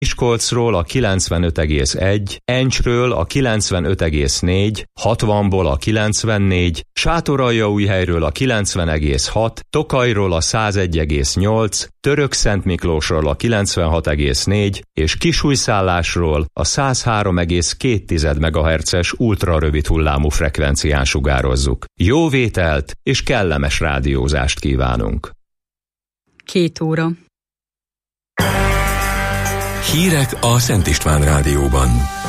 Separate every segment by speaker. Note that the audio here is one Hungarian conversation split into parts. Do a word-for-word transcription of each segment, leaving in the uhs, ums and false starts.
Speaker 1: Miskolcról a kilencvenöt egész egy, Encsről a kilencvenöt egész négy, hatvanból a kilencvennégy, Sátoraljaújhelyről a kilencven egész hat, Tokajról a száz egy egész nyolc, Törökszentmiklósról a kilencvenhat egész négy és Kisújszállásról a száz három egész két megahertzes ultrarövid hullámú frekvencián sugározzuk. Jó vételt és kellemes rádiózást kívánunk!
Speaker 2: Két óra.
Speaker 3: Hírek a Szent István Rádióban.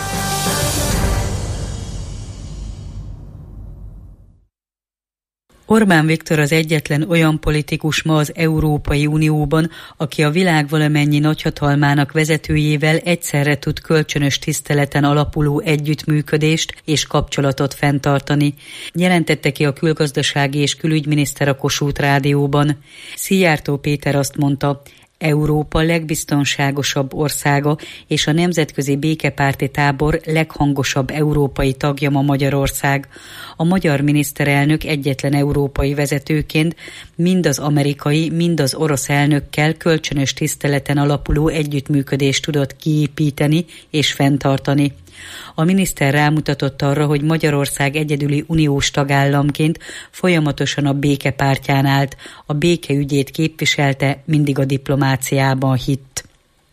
Speaker 2: Orbán Viktor az egyetlen olyan politikus ma az Európai Unióban, aki a világ valamennyi nagyhatalmának vezetőjével egyszerre tud kölcsönös tiszteleten alapuló együttműködést és kapcsolatot fenntartani. Jelentette ki a külgazdasági és külügyminiszter a Kossuth Rádióban. Szijjártó Péter azt mondta, Európa legbiztonságosabb országa és a nemzetközi békepárti tábor leghangosabb európai tagja ma Magyarország. A magyar miniszterelnök egyetlen európai vezetőként mind az amerikai, mind az orosz elnökkel kölcsönös tiszteleten alapuló együttműködést tudott kiépíteni és fenntartani. A miniszter rámutatott arra, hogy Magyarország egyedüli uniós tagállamként folyamatosan a béke pártján állt, a béke ügyét képviselte, mindig a diplomáciában hitt.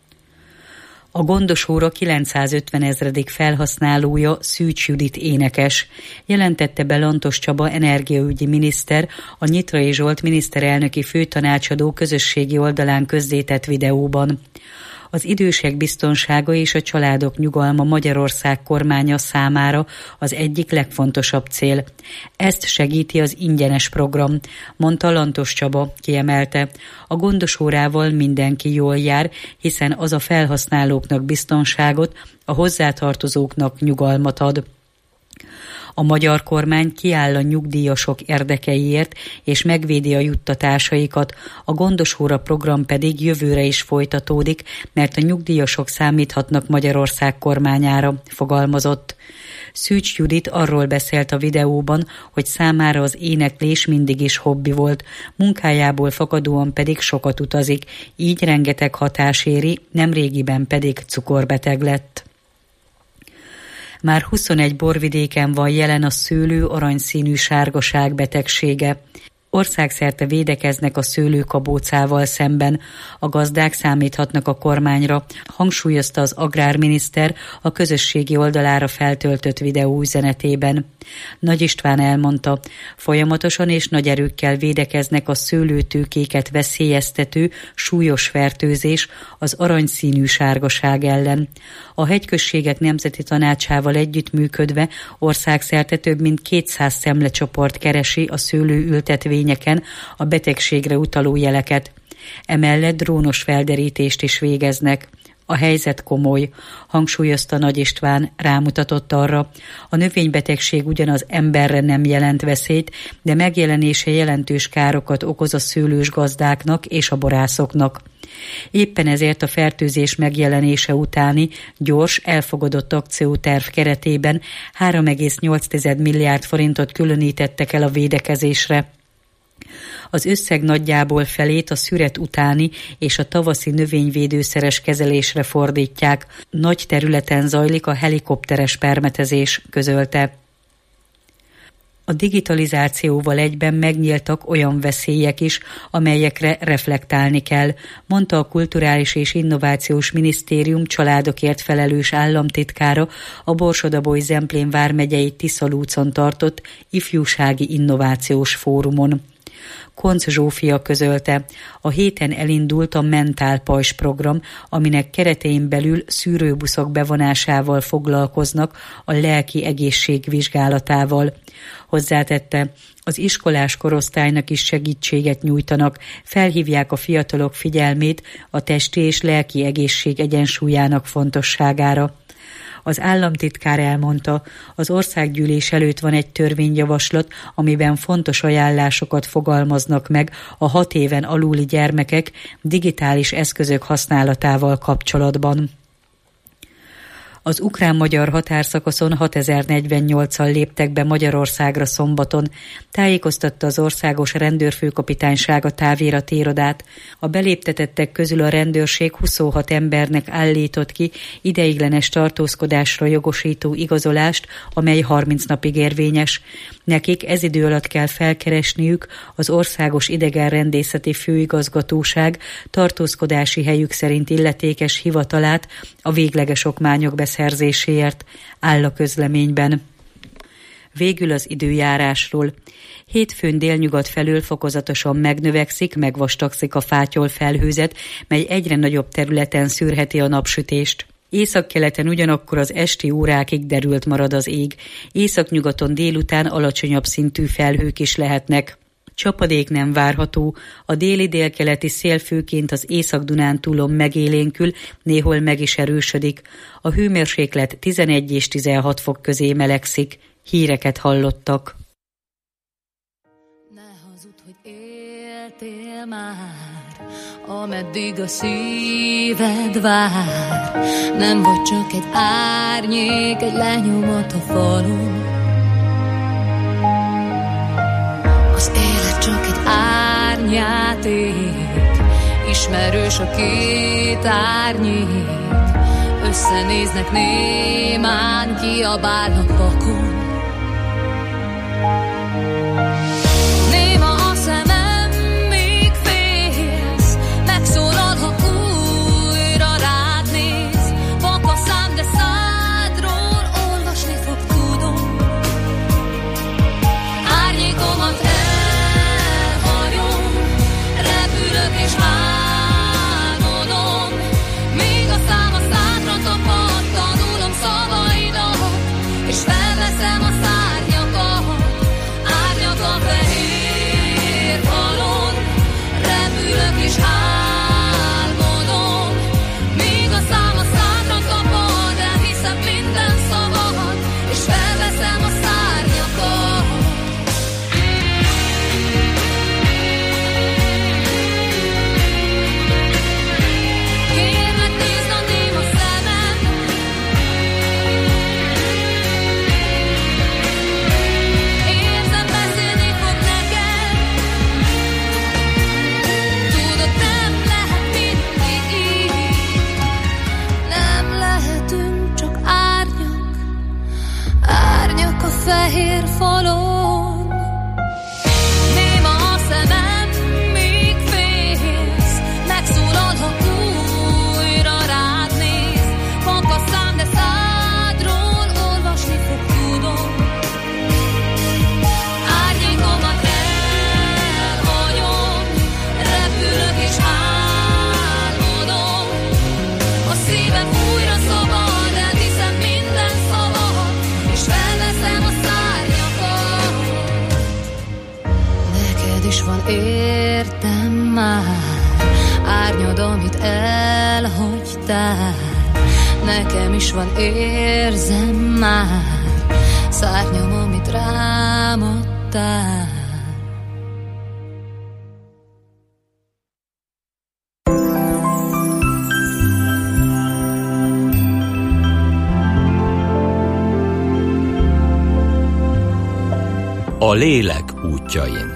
Speaker 2: A Gondosóra kilencszázötven ezredik felhasználója Szűcs Judit énekes, jelentette be Lantos Csaba energiaügyi miniszter a Nyitrai Zsolt miniszterelnöki főtanácsadó közösségi oldalán közzétett videóban. Az idősek biztonsága és a családok nyugalma Magyarország kormánya számára az egyik legfontosabb cél. Ezt segíti az ingyenes program, mondta Lantos Csaba, kiemelte. A Gondosórával mindenki jól jár, hiszen az a felhasználóknak biztonságot, a hozzátartozóknak nyugalmat ad. A magyar kormány kiáll a nyugdíjasok érdekeiért és megvédi a juttatásaikat, a Gondosóra program pedig jövőre is folytatódik, mert a nyugdíjasok számíthatnak Magyarország kormányára, fogalmazott. Szűcs Judit arról beszélt a videóban, hogy számára az éneklés mindig is hobbi volt, munkájából fakadóan pedig sokat utazik, így rengeteg hatás éri, nemrégiben pedig cukorbeteg lett. Már huszonegy borvidéken van jelen a szőlő aranyszínű sárgaság betegsége. Országszerte védekeznek a szőlőkabócával szemben. A gazdák számíthatnak a kormányra, hangsúlyozta az agrárminiszter a közösségi oldalára feltöltött videóüzenetében. Nagy István elmondta, folyamatosan és nagy erőkkel védekeznek a szőlőtőkéket veszélyeztető súlyos fertőzés az aranyszínű sárgaság ellen. A hegyközségek nemzeti tanácsával együttműködve országszerte több mint kétszáz szemlecsoport keresi a szőlőültetvényeken a betegségre utaló jeleket. Emellett drónos felderítést is végeznek. A helyzet komoly, hangsúlyozta Nagy István, rámutatott arra. A növénybetegség ugyanaz emberre nem jelent veszélyt, de megjelenése jelentős károkat okoz a szőlős gazdáknak és a borászoknak. Éppen ezért a fertőzés megjelenése utáni gyors, elfogadott akcióterv keretében három egész nyolc milliárd forintot különítettek el a védekezésre. Az összeg nagyjából felét a szüret utáni és a tavaszi növényvédőszeres kezelésre fordítják. Nagy területen zajlik a helikopteres permetezés, közölte. A digitalizációval egyben megnyíltak olyan veszélyek is, amelyekre reflektálni kell, mondta a Kulturális és Innovációs Minisztérium családokért felelős államtitkára a Borsod-Abaúj-Zemplén vármegyei Tiszalúcon tartott ifjúsági innovációs fórumon. Koncz Zsófia közölte, a héten elindult a Mentál Pajzs program, aminek keretein belül szűrőbuszok bevonásával foglalkoznak a lelki egészség vizsgálatával. Hozzátette, az iskolás korosztálynak is segítséget nyújtanak, felhívják a fiatalok figyelmét a testi és lelki egészség egyensúlyának fontosságára. Az államtitkár elmondta, az országgyűlés előtt van egy törvényjavaslat, amiben fontos ajánlásokat fogalmaznak meg a hat éven aluli gyermekek digitális eszközök használatával kapcsolatban. Az ukrán-magyar határszakaszon hatezer-negyvennyolcan léptek be Magyarországra szombaton, tájékoztatta az Országos Rendőrfőkapitányság a táviratirodát. A beléptetettek közül a rendőrség huszonhat embernek állított ki ideiglenes tartózkodásra jogosító igazolást, amely harminc napig érvényes. Nekik ez idő alatt kell felkeresniük az Országos Idegenrendészeti Főigazgatóság tartózkodási helyük szerint illetékes hivatalát a végleges okmányok beszerzéséért, áll a közleményben. Végül az időjárásról. Hétfőn délnyugat felől fokozatosan megnövekszik, megvastagszik a fátyol felhőzet, mely egyre nagyobb területen szűrheti a napsütést. Északkeleten ugyanakkor az esti órákig derült marad az ég. Északnyugaton délután alacsonyabb szintű felhők is lehetnek. Csapadék nem várható, a déli-délkeleti szél főként az Észak-Dunántúlon megélénkül, néhol meg is erősödik. A hőmérséklet tizenegy és tizenhat fok közé melegszik. Híreket hallottak.
Speaker 4: Ne hazud, hogy éltél már, ameddig a szíved vár. Nem vagy csak egy árnyék, egy lenyomat a falun. Az élet csak egy árnyjáték, ismerős a két árnyék. Összenéznek némán, kiabálnak vakon. Néma a szemem, még félsz, megszólal, ha újra rád néz. Vak a szám, de szádról olvasni fog, tudom. Árnyékomat elhagyom, repülök és álmodom. Még a szám a szádra tapad, tanulom szavaidat, és felveszem a szárnyakat. Árnyak a fehér falon, repülök és álmodom. Még a szám a szádra tapad, elhiszem minden szavadat, és felveszem a szárnyakat. Kérlek, nézd a néma szemem, érzem, beszélni fog neked. Tudod, nem lehet mindig így. Nem lehetünk csak árnyak, árnyak a fehér falon. Néma a szemem, még félsz, megszólal, ha újra rád néz. Vak a szám, de szádról olvasni fog, tudom. Árnyékomat elhagyom, repülök és álmodom. A szívem újra szabad, elhiszem minden szavadat, és felveszem a szárnyakat. Neked is van értem már, árnyad, amit elhagytál. Nekem is van érzem már, szárnyam, amit rám adtál.
Speaker 3: A lélek útjain.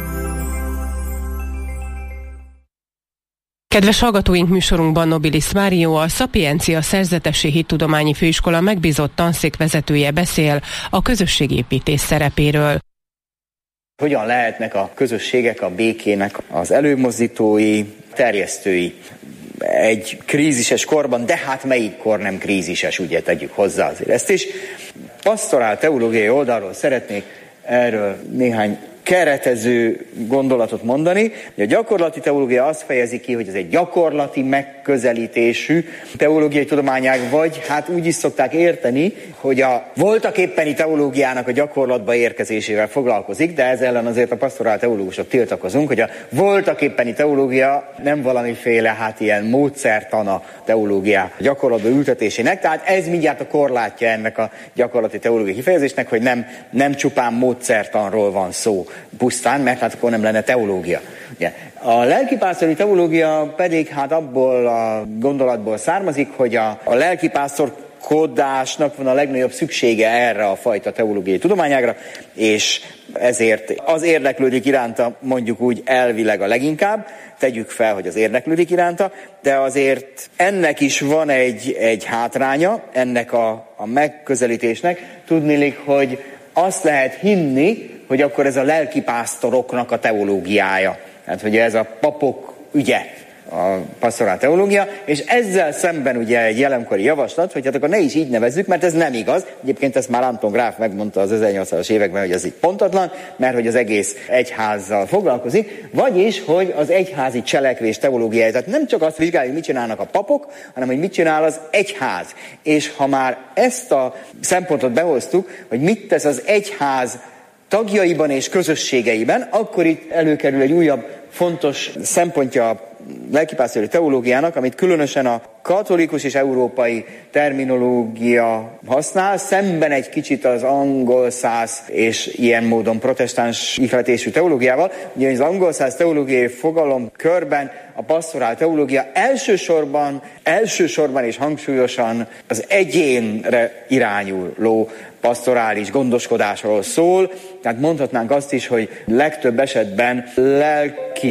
Speaker 5: Kedves hallgatóink, műsorunkban Nobilis Mário, a Szapiencia Szerzetesi Hittudományi Főiskola megbízott tanszékvezetője beszél a közösségépítés szerepéről.
Speaker 6: Hogyan lehetnek a közösségek a békének az előmozdítói, terjesztői egy krízises korban, de hát melyik kor nem krízises, ugye tegyük hozzá azért ezt is. Pastorál teológiai oldalról szeretnék erről néhány keretező gondolatot mondani. A gyakorlati teológia azt fejezi ki, hogy ez egy gyakorlati megközelítésű teológiai tudományág, vagy hát úgy is szokták érteni, hogy a voltaképpeni teológiának a gyakorlatba érkezésével foglalkozik, de ez ellen azért a pastorál teológusok tiltakozunk, hogy a voltaképpeni teológia nem valamiféle hát ilyen módszertana teológia gyakorlatba ültetésének, tehát ez mindjárt a korlátja ennek a gyakorlati teológiai kifejezésnek, hogy nem, nem csupán módszertanról van szó pusztán, mert hát akkor nem lenne teológia. Ugye. A lelkipásztori teológia pedig hát abból a gondolatból származik, hogy a, a lelkipásztor gondolkodásnak van a legnagyobb szüksége erre a fajta teológiai tudományágra, és ezért az érdeklődik iránta mondjuk úgy elvileg a leginkább, tegyük fel, hogy az érdeklődik iránta, de azért ennek is van egy, egy hátránya, ennek a, a megközelítésnek. Tudniillik, hogy azt lehet hinni, hogy akkor ez a lelkipásztoroknak a teológiája. Tehát, hogy ez a papok ügye, a passzorál teológia, és ezzel szemben ugye egy jelenkori javaslat, hogy hát akkor ne is így nevezzük, mert ez nem igaz. Egyébként ezt már Anton Gráf megmondta az ezernyolcszázas években, hogy ez így pontatlan, mert hogy az egész egyházzal foglalkozik, vagyis, hogy az egyházi cselekvés teológiája, tehát nem csak azt vizsgáljuk, mit csinálnak a papok, hanem hogy mit csinál az egyház. És ha már ezt a szempontot behoztuk, hogy mit tesz az egyház tagjaiban és közösségeiben, akkor itt előkerül egy újabb fontos szempontja a lelkipásztori teológiának, amit különösen a katolikus és európai terminológia használ, szemben egy kicsit az angol szász és ilyen módon protestáns ihletésű teológiával. Ugye az angol szász teológiai fogalom körben a passzorál teológia elsősorban, elsősorban és hangsúlyosan az egyénre irányuló pastorális gondoskodásról szól, tehát mondhatnánk azt is, hogy legtöbb esetben lelki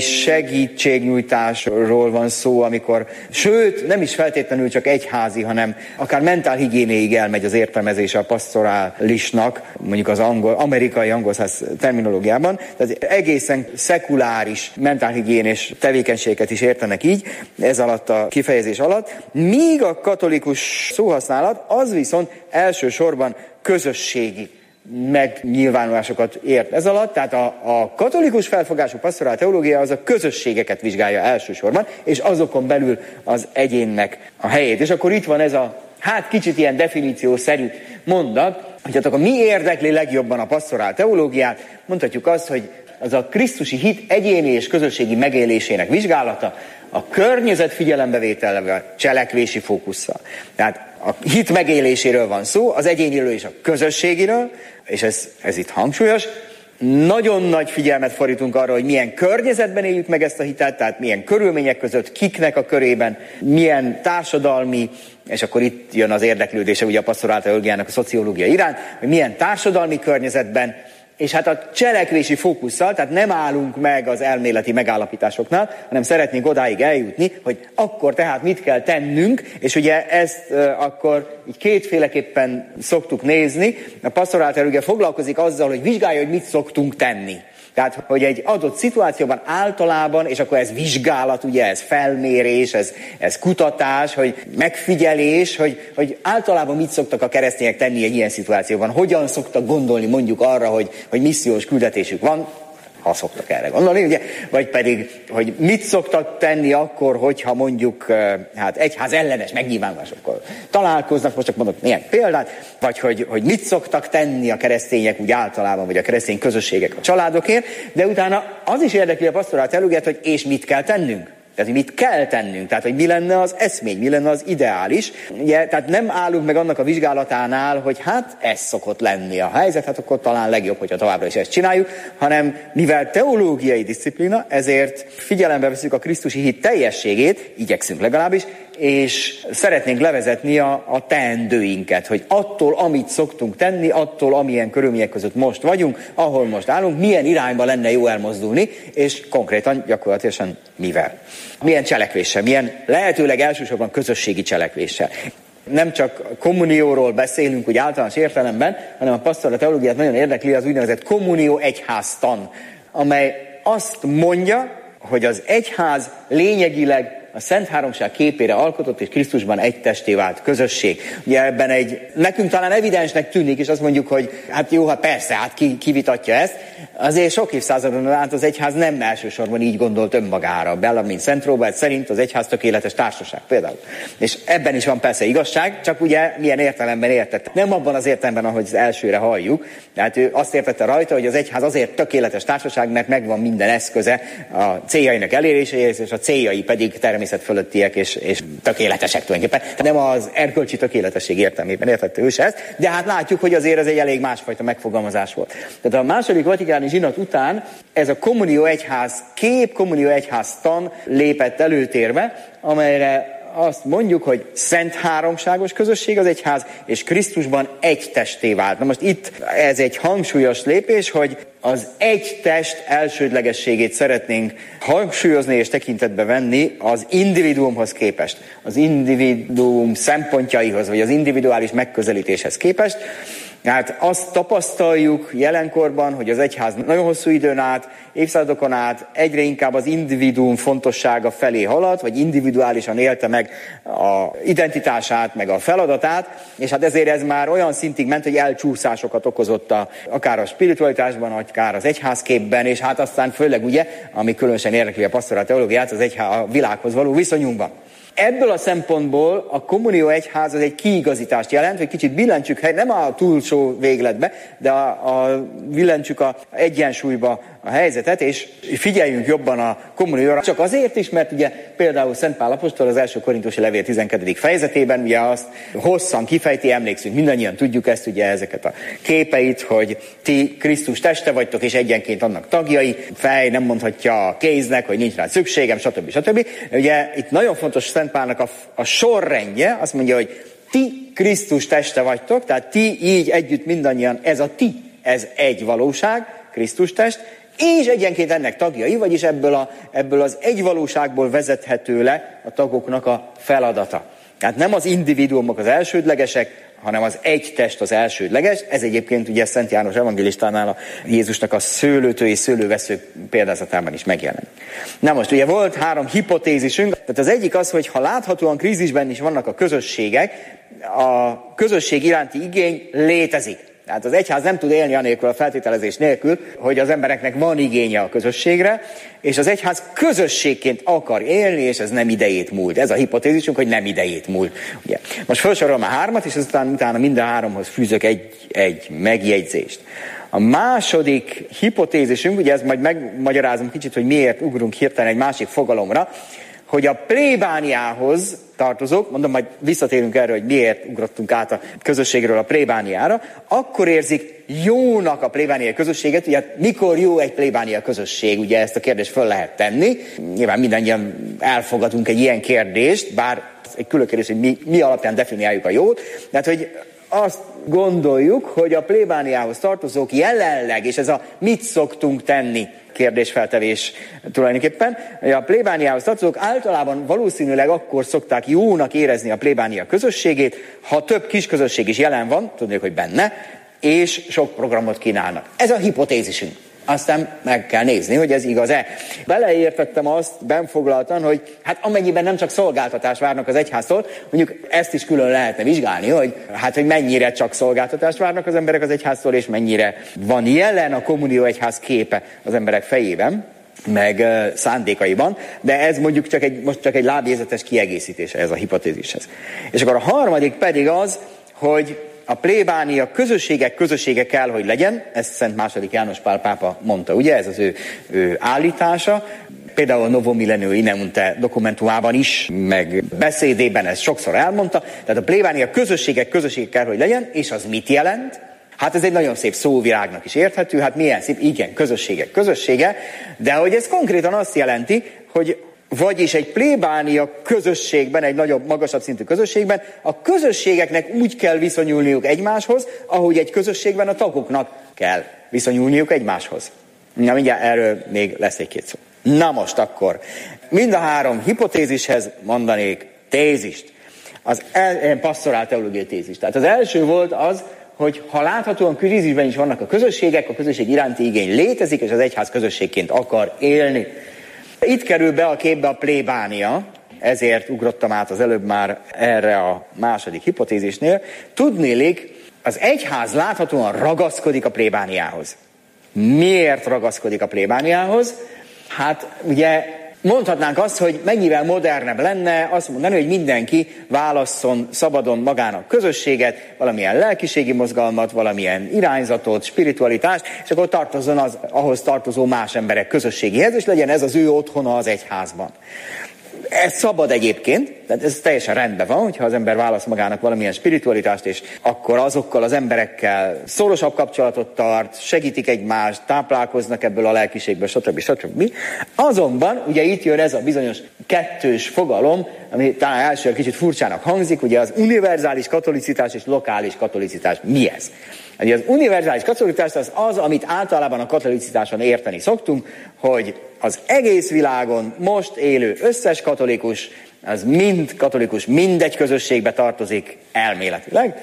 Speaker 6: segítségnyújtásról van szó, amikor, sőt, nem is feltétlenül csak egyházi, hanem akár mentálhigiénéig elmegy az értelmezése a pastorálisnak, mondjuk az angol, amerikai angolszász terminológiában, tehát egészen szekuláris mentálhigiénés tevékenységet is értenek így, ez alatt a kifejezés alatt, míg a katolikus szóhasználat az viszont elsősorban közösségi megnyilvánulásokat ért ez alatt, tehát a, a katolikus felfogású passzorál teológia az a közösségeket vizsgálja elsősorban, és azokon belül az egyénnek a helyét. És akkor itt van ez a, hát kicsit ilyen definíciószerű mondat, hogy hát akkor mi érdekli legjobban a passzorál teológiát, mondhatjuk azt, hogy az a krisztusi hit egyéni és közösségi megélésének vizsgálata, a környezet figyelembevételével, cselekvési fókusszal. Tehát a hit megéléséről van szó, az egyéniről és a közösségiről, és ez, ez itt hangsúlyos. Nagyon nagy figyelmet fordítunk arra, hogy milyen környezetben éljük meg ezt a hitet, tehát milyen körülmények között, kiknek a körében, milyen társadalmi, és akkor itt jön az érdeklődése ugye a passzorál teológiának a szociológia iránt, hogy milyen társadalmi környezetben, és hát a cselekvési fókusszal, tehát nem állunk meg az elméleti megállapításoknál, hanem szeretnénk odáig eljutni, hogy akkor tehát mit kell tennünk, és ugye ezt e, akkor így kétféleképpen szoktuk nézni. A passzorál teológia foglalkozik azzal, hogy vizsgálja, hogy mit szoktunk tenni. Tehát, hogy egy adott szituációban általában, és akkor ez vizsgálat, ugye ez felmérés, ez, ez kutatás, hogy megfigyelés, hogy, hogy általában mit szoktak a keresztények tenni egy ilyen szituációban, hogyan szoktak gondolni mondjuk arra, hogy, hogy missziós küldetésük van, ha szoktak erre gondolni, ugye? Vagy pedig, hogy mit szoktak tenni akkor, hogyha mondjuk hát egyház ellenes megnyilvánulásokkal találkoznak, most csak mondok néhány példát, vagy hogy, hogy mit szoktak tenni a keresztények úgy általában, vagy a keresztény közösségek a családokért, de utána az is érdekli a passzorál teológiát, hogy és mit kell tennünk. Tehát, hogy mit kell tennünk, tehát, hogy mi lenne az eszmény, mi lenne az ideális. Ugye, tehát nem állunk meg annak a vizsgálatánál, hogy hát ez szokott lenni a helyzet, hát akkor talán legjobb, hogyha továbbra is ezt csináljuk, hanem mivel teológiai diszciplína, ezért figyelembe veszünk a krisztusi hit teljességét, igyekszünk legalábbis, és szeretnénk levezetni a, a teendőinket, hogy attól, amit szoktunk tenni, attól, amilyen körülmények között most vagyunk, ahol most állunk, milyen irányba lenne jó elmozdulni, és konkrétan gyakorlatilag mivel. Milyen cselekvéssel, milyen lehetőleg elsősorban közösségi cselekvéssel. Nem csak kommunióról beszélünk úgy általános értelemben, hanem a passzorál teológiát nagyon érdekli az úgynevezett kommunió egyháztan, amely azt mondja, hogy az egyház lényegileg a Szent Háromság képére alkotott és Krisztusban egy testé vált közösség. Ugye ebben egy, nekünk talán evidensnek tűnik, és azt mondjuk, hogy hát jó, hát persze, hát ki, ki vitatja ezt. Azért sok évszázadon át az egyház nem elsősorban így gondolt önmagára. Bellarmine Szent Róbert szerint az egyház tökéletes társaság például. És ebben is van persze igazság, csak ugye milyen értelemben értette. Nem abban az értelemben, ahogy az elsőre halljuk. Tehát ő azt értette rajta, hogy az egyház azért tökéletes társaság, mert megvan minden eszköze a céljainak eléréséhez, és a céljai pedig természet fölöttiek és, és tökéletesek tulajdonképpen. Tehát nem az erkölcsi tökéletesség értelmében értette ő se ezt, de hát látjuk, hogy azért ez egy elég másfajta megfogalmazás volt. Tehát a második vatikáni zsinat után ez a kommunió egyház kép, kommunió egyház tan lépett előtérbe, amelyre azt mondjuk, hogy szent háromságos közösség az egyház, és Krisztusban egy testé vált. Na most itt ez egy hangsúlyos lépés, hogy az egy test elsődlegességét szeretnénk hangsúlyozni és tekintetbe venni az individuumhoz képest, az individuum szempontjaihoz, vagy az individuális megközelítéshez képest. Hát azt tapasztaljuk jelenkorban, hogy az egyház nagyon hosszú időn át, évszázadokon át egyre inkább az individuum fontossága felé halad, vagy individuálisan élte meg a identitását, meg a feladatát, és hát ezért ez már olyan szintig ment, hogy elcsúszásokat okozott a, akár a spiritualitásban, akár az egyházképben, és hát aztán főleg ugye, ami különösen érdekli a pastoral teológiát, az egyház a világhoz való viszonyunkban. Ebből a szempontból a kommunió egyház az egy kiigazítást jelent, hogy kicsit billentsük, nem a túlsó végletbe, de a, a billentsük a egyensúlyba a helyzetet, és figyeljünk jobban a kommunióra. Csak azért is, mert ugye például Szent Pál apostol az első korintusi levél tizenkettedik fejezetében ugye azt hosszan kifejti, emlékszünk, mindannyian tudjuk ezt, ugye ezeket a képeit, hogy ti Krisztus teste vagytok, és egyenként annak tagjai, fej nem mondhatja a kéznek, hogy nincs rá szükségem, stb. stb. Ugye itt nagyon fontos Szent Pálnak a, a sorrendje, azt mondja, hogy ti Krisztus teste vagytok, tehát ti így együtt mindannyian, ez a ti, ez egy valóság, Krisztus test, és egyenként ennek tagjai, vagyis ebből, a, ebből az egy valóságból vezethető le a tagoknak a feladata. Tehát nem az individuumok az elsődlegesek, hanem az egy test az elsődleges. Ez egyébként ugye Szent János evangélistánál a Jézusnak a szőlőtő és szőlővesző példázatában is megjelenik. Na most ugye volt három hipotézisünk, tehát az egyik az, hogy ha láthatóan krízisben is vannak a közösségek, a közösség iránti igény létezik. Tehát az egyház nem tud élni anélkül, a feltételezés nélkül, hogy az embereknek van igénye a közösségre, és az egyház közösségként akar élni, és ez nem idejét múlt. Ez a hipotézisünk, hogy nem idejét múlt. Ugye. Most felsorolom a hármat, és aztán utána minden háromhoz fűzök egy, egy megjegyzést. A második hipotézisünk, ugye ez majd megmagyarázom kicsit, hogy miért ugrunk hirtelen egy másik fogalomra, hogy a plébániához tartozók, mondom, majd visszatérünk erre, hogy miért ugrottunk át a közösségről a plébániára, akkor érzik jónak a plébániai közösséget, ugye hát mikor jó egy plébánia közösség, ugye ezt a kérdést föl lehet tenni. Nyilván mindannyian elfogadunk egy ilyen kérdést, bár egy külön kérdés, hogy mi, mi alapján definiáljuk a jót, tehát hogy azt gondoljuk, hogy a plébániához tartozók jelenleg, és ez a mit szoktunk tenni kérdésfeltevés tulajdonképpen, hogy a plébániához tartozók általában valószínűleg akkor szokták jónak érezni a plébánia közösségét, ha több kis közösség is jelen van, tudnék, hogy benne, és sok programot kínálnak. Ez a hipotézisünk. Aztán meg kell nézni, hogy ez igaz-e. Beleértettem azt benfoglaltan, hogy hát amennyiben nem csak szolgáltatást várnak az egyháztól, mondjuk ezt is külön lehetne vizsgálni, hogy hát hogy mennyire csak szolgáltatást várnak az emberek az egyháztól, és mennyire van jelen a kommunió egyház képe az emberek fejében, meg uh, szándékaiban, de ez mondjuk csak egy, most csak egy lábjegyzetes kiegészítése ez a hipotézishez. És akkor a harmadik pedig az, hogy a plébánia közösségek közössége kell, hogy legyen, ezt Szent második János Pál pápa mondta, ugye, ez az ő, ő állítása, például a Novo Millennio Ineunte dokumentumában is, meg beszédében ezt sokszor elmondta, tehát a plébánia közösségek közössége kell, hogy legyen, és az mit jelent? Hát ez egy nagyon szép szóvirágnak is érthető, hát milyen szép, igen, közösségek közössége, de hogy ez konkrétan azt jelenti, hogy vagyis egy plébánia közösségben, egy nagyobb, magasabb szintű közösségben, a közösségeknek úgy kell viszonyulniuk egymáshoz, ahogy egy közösségben a tagoknak kell viszonyulniuk egymáshoz. Na mindjárt erről még lesz egy-két szó. Na most akkor, mind a három hipotézishez mondanék tézist. Az el, pastoral teológiai tézis. Tehát az első volt az, hogy ha láthatóan krízisben is vannak a közösségek, a közösség iránti igény létezik, és az egyház közösségként akar élni. Itt kerül be a képbe a plébánia, ezért ugrottam át az előbb már erre a második hipotézisnél. Tudnélik, az egyház láthatóan ragaszkodik a plébániához. Miért ragaszkodik a plébániához? Hát ugye mondhatnánk azt, hogy mennyivel modernebb lenne azt mondani, hogy mindenki válasszon szabadon magának közösséget, valamilyen lelkiségi mozgalmat, valamilyen irányzatot, spiritualitást, és akkor tartozzon az ahhoz tartozó más emberek közösségéhez, és legyen ez az ő otthona az egyházban. Ez szabad egyébként, tehát ez teljesen rendben van, hogyha az ember választ magának valamilyen spiritualitást, és akkor azokkal az emberekkel szorosabb kapcsolatot tart, segítik egymást, táplálkoznak ebből a lelkiségből, stb. stb. Azonban ugye itt jön ez a bizonyos kettős fogalom, ami talán elsőre kicsit furcsának hangzik, ugye az univerzális katolicitás és lokális katolicitás. Mi ez? Ugye az univerzális katolicitás az az, amit általában a katolicitáson érteni szoktunk, hogy az egész világon most élő összes katolikus, az mind katolikus, mindegy közösségbe tartozik elméletileg,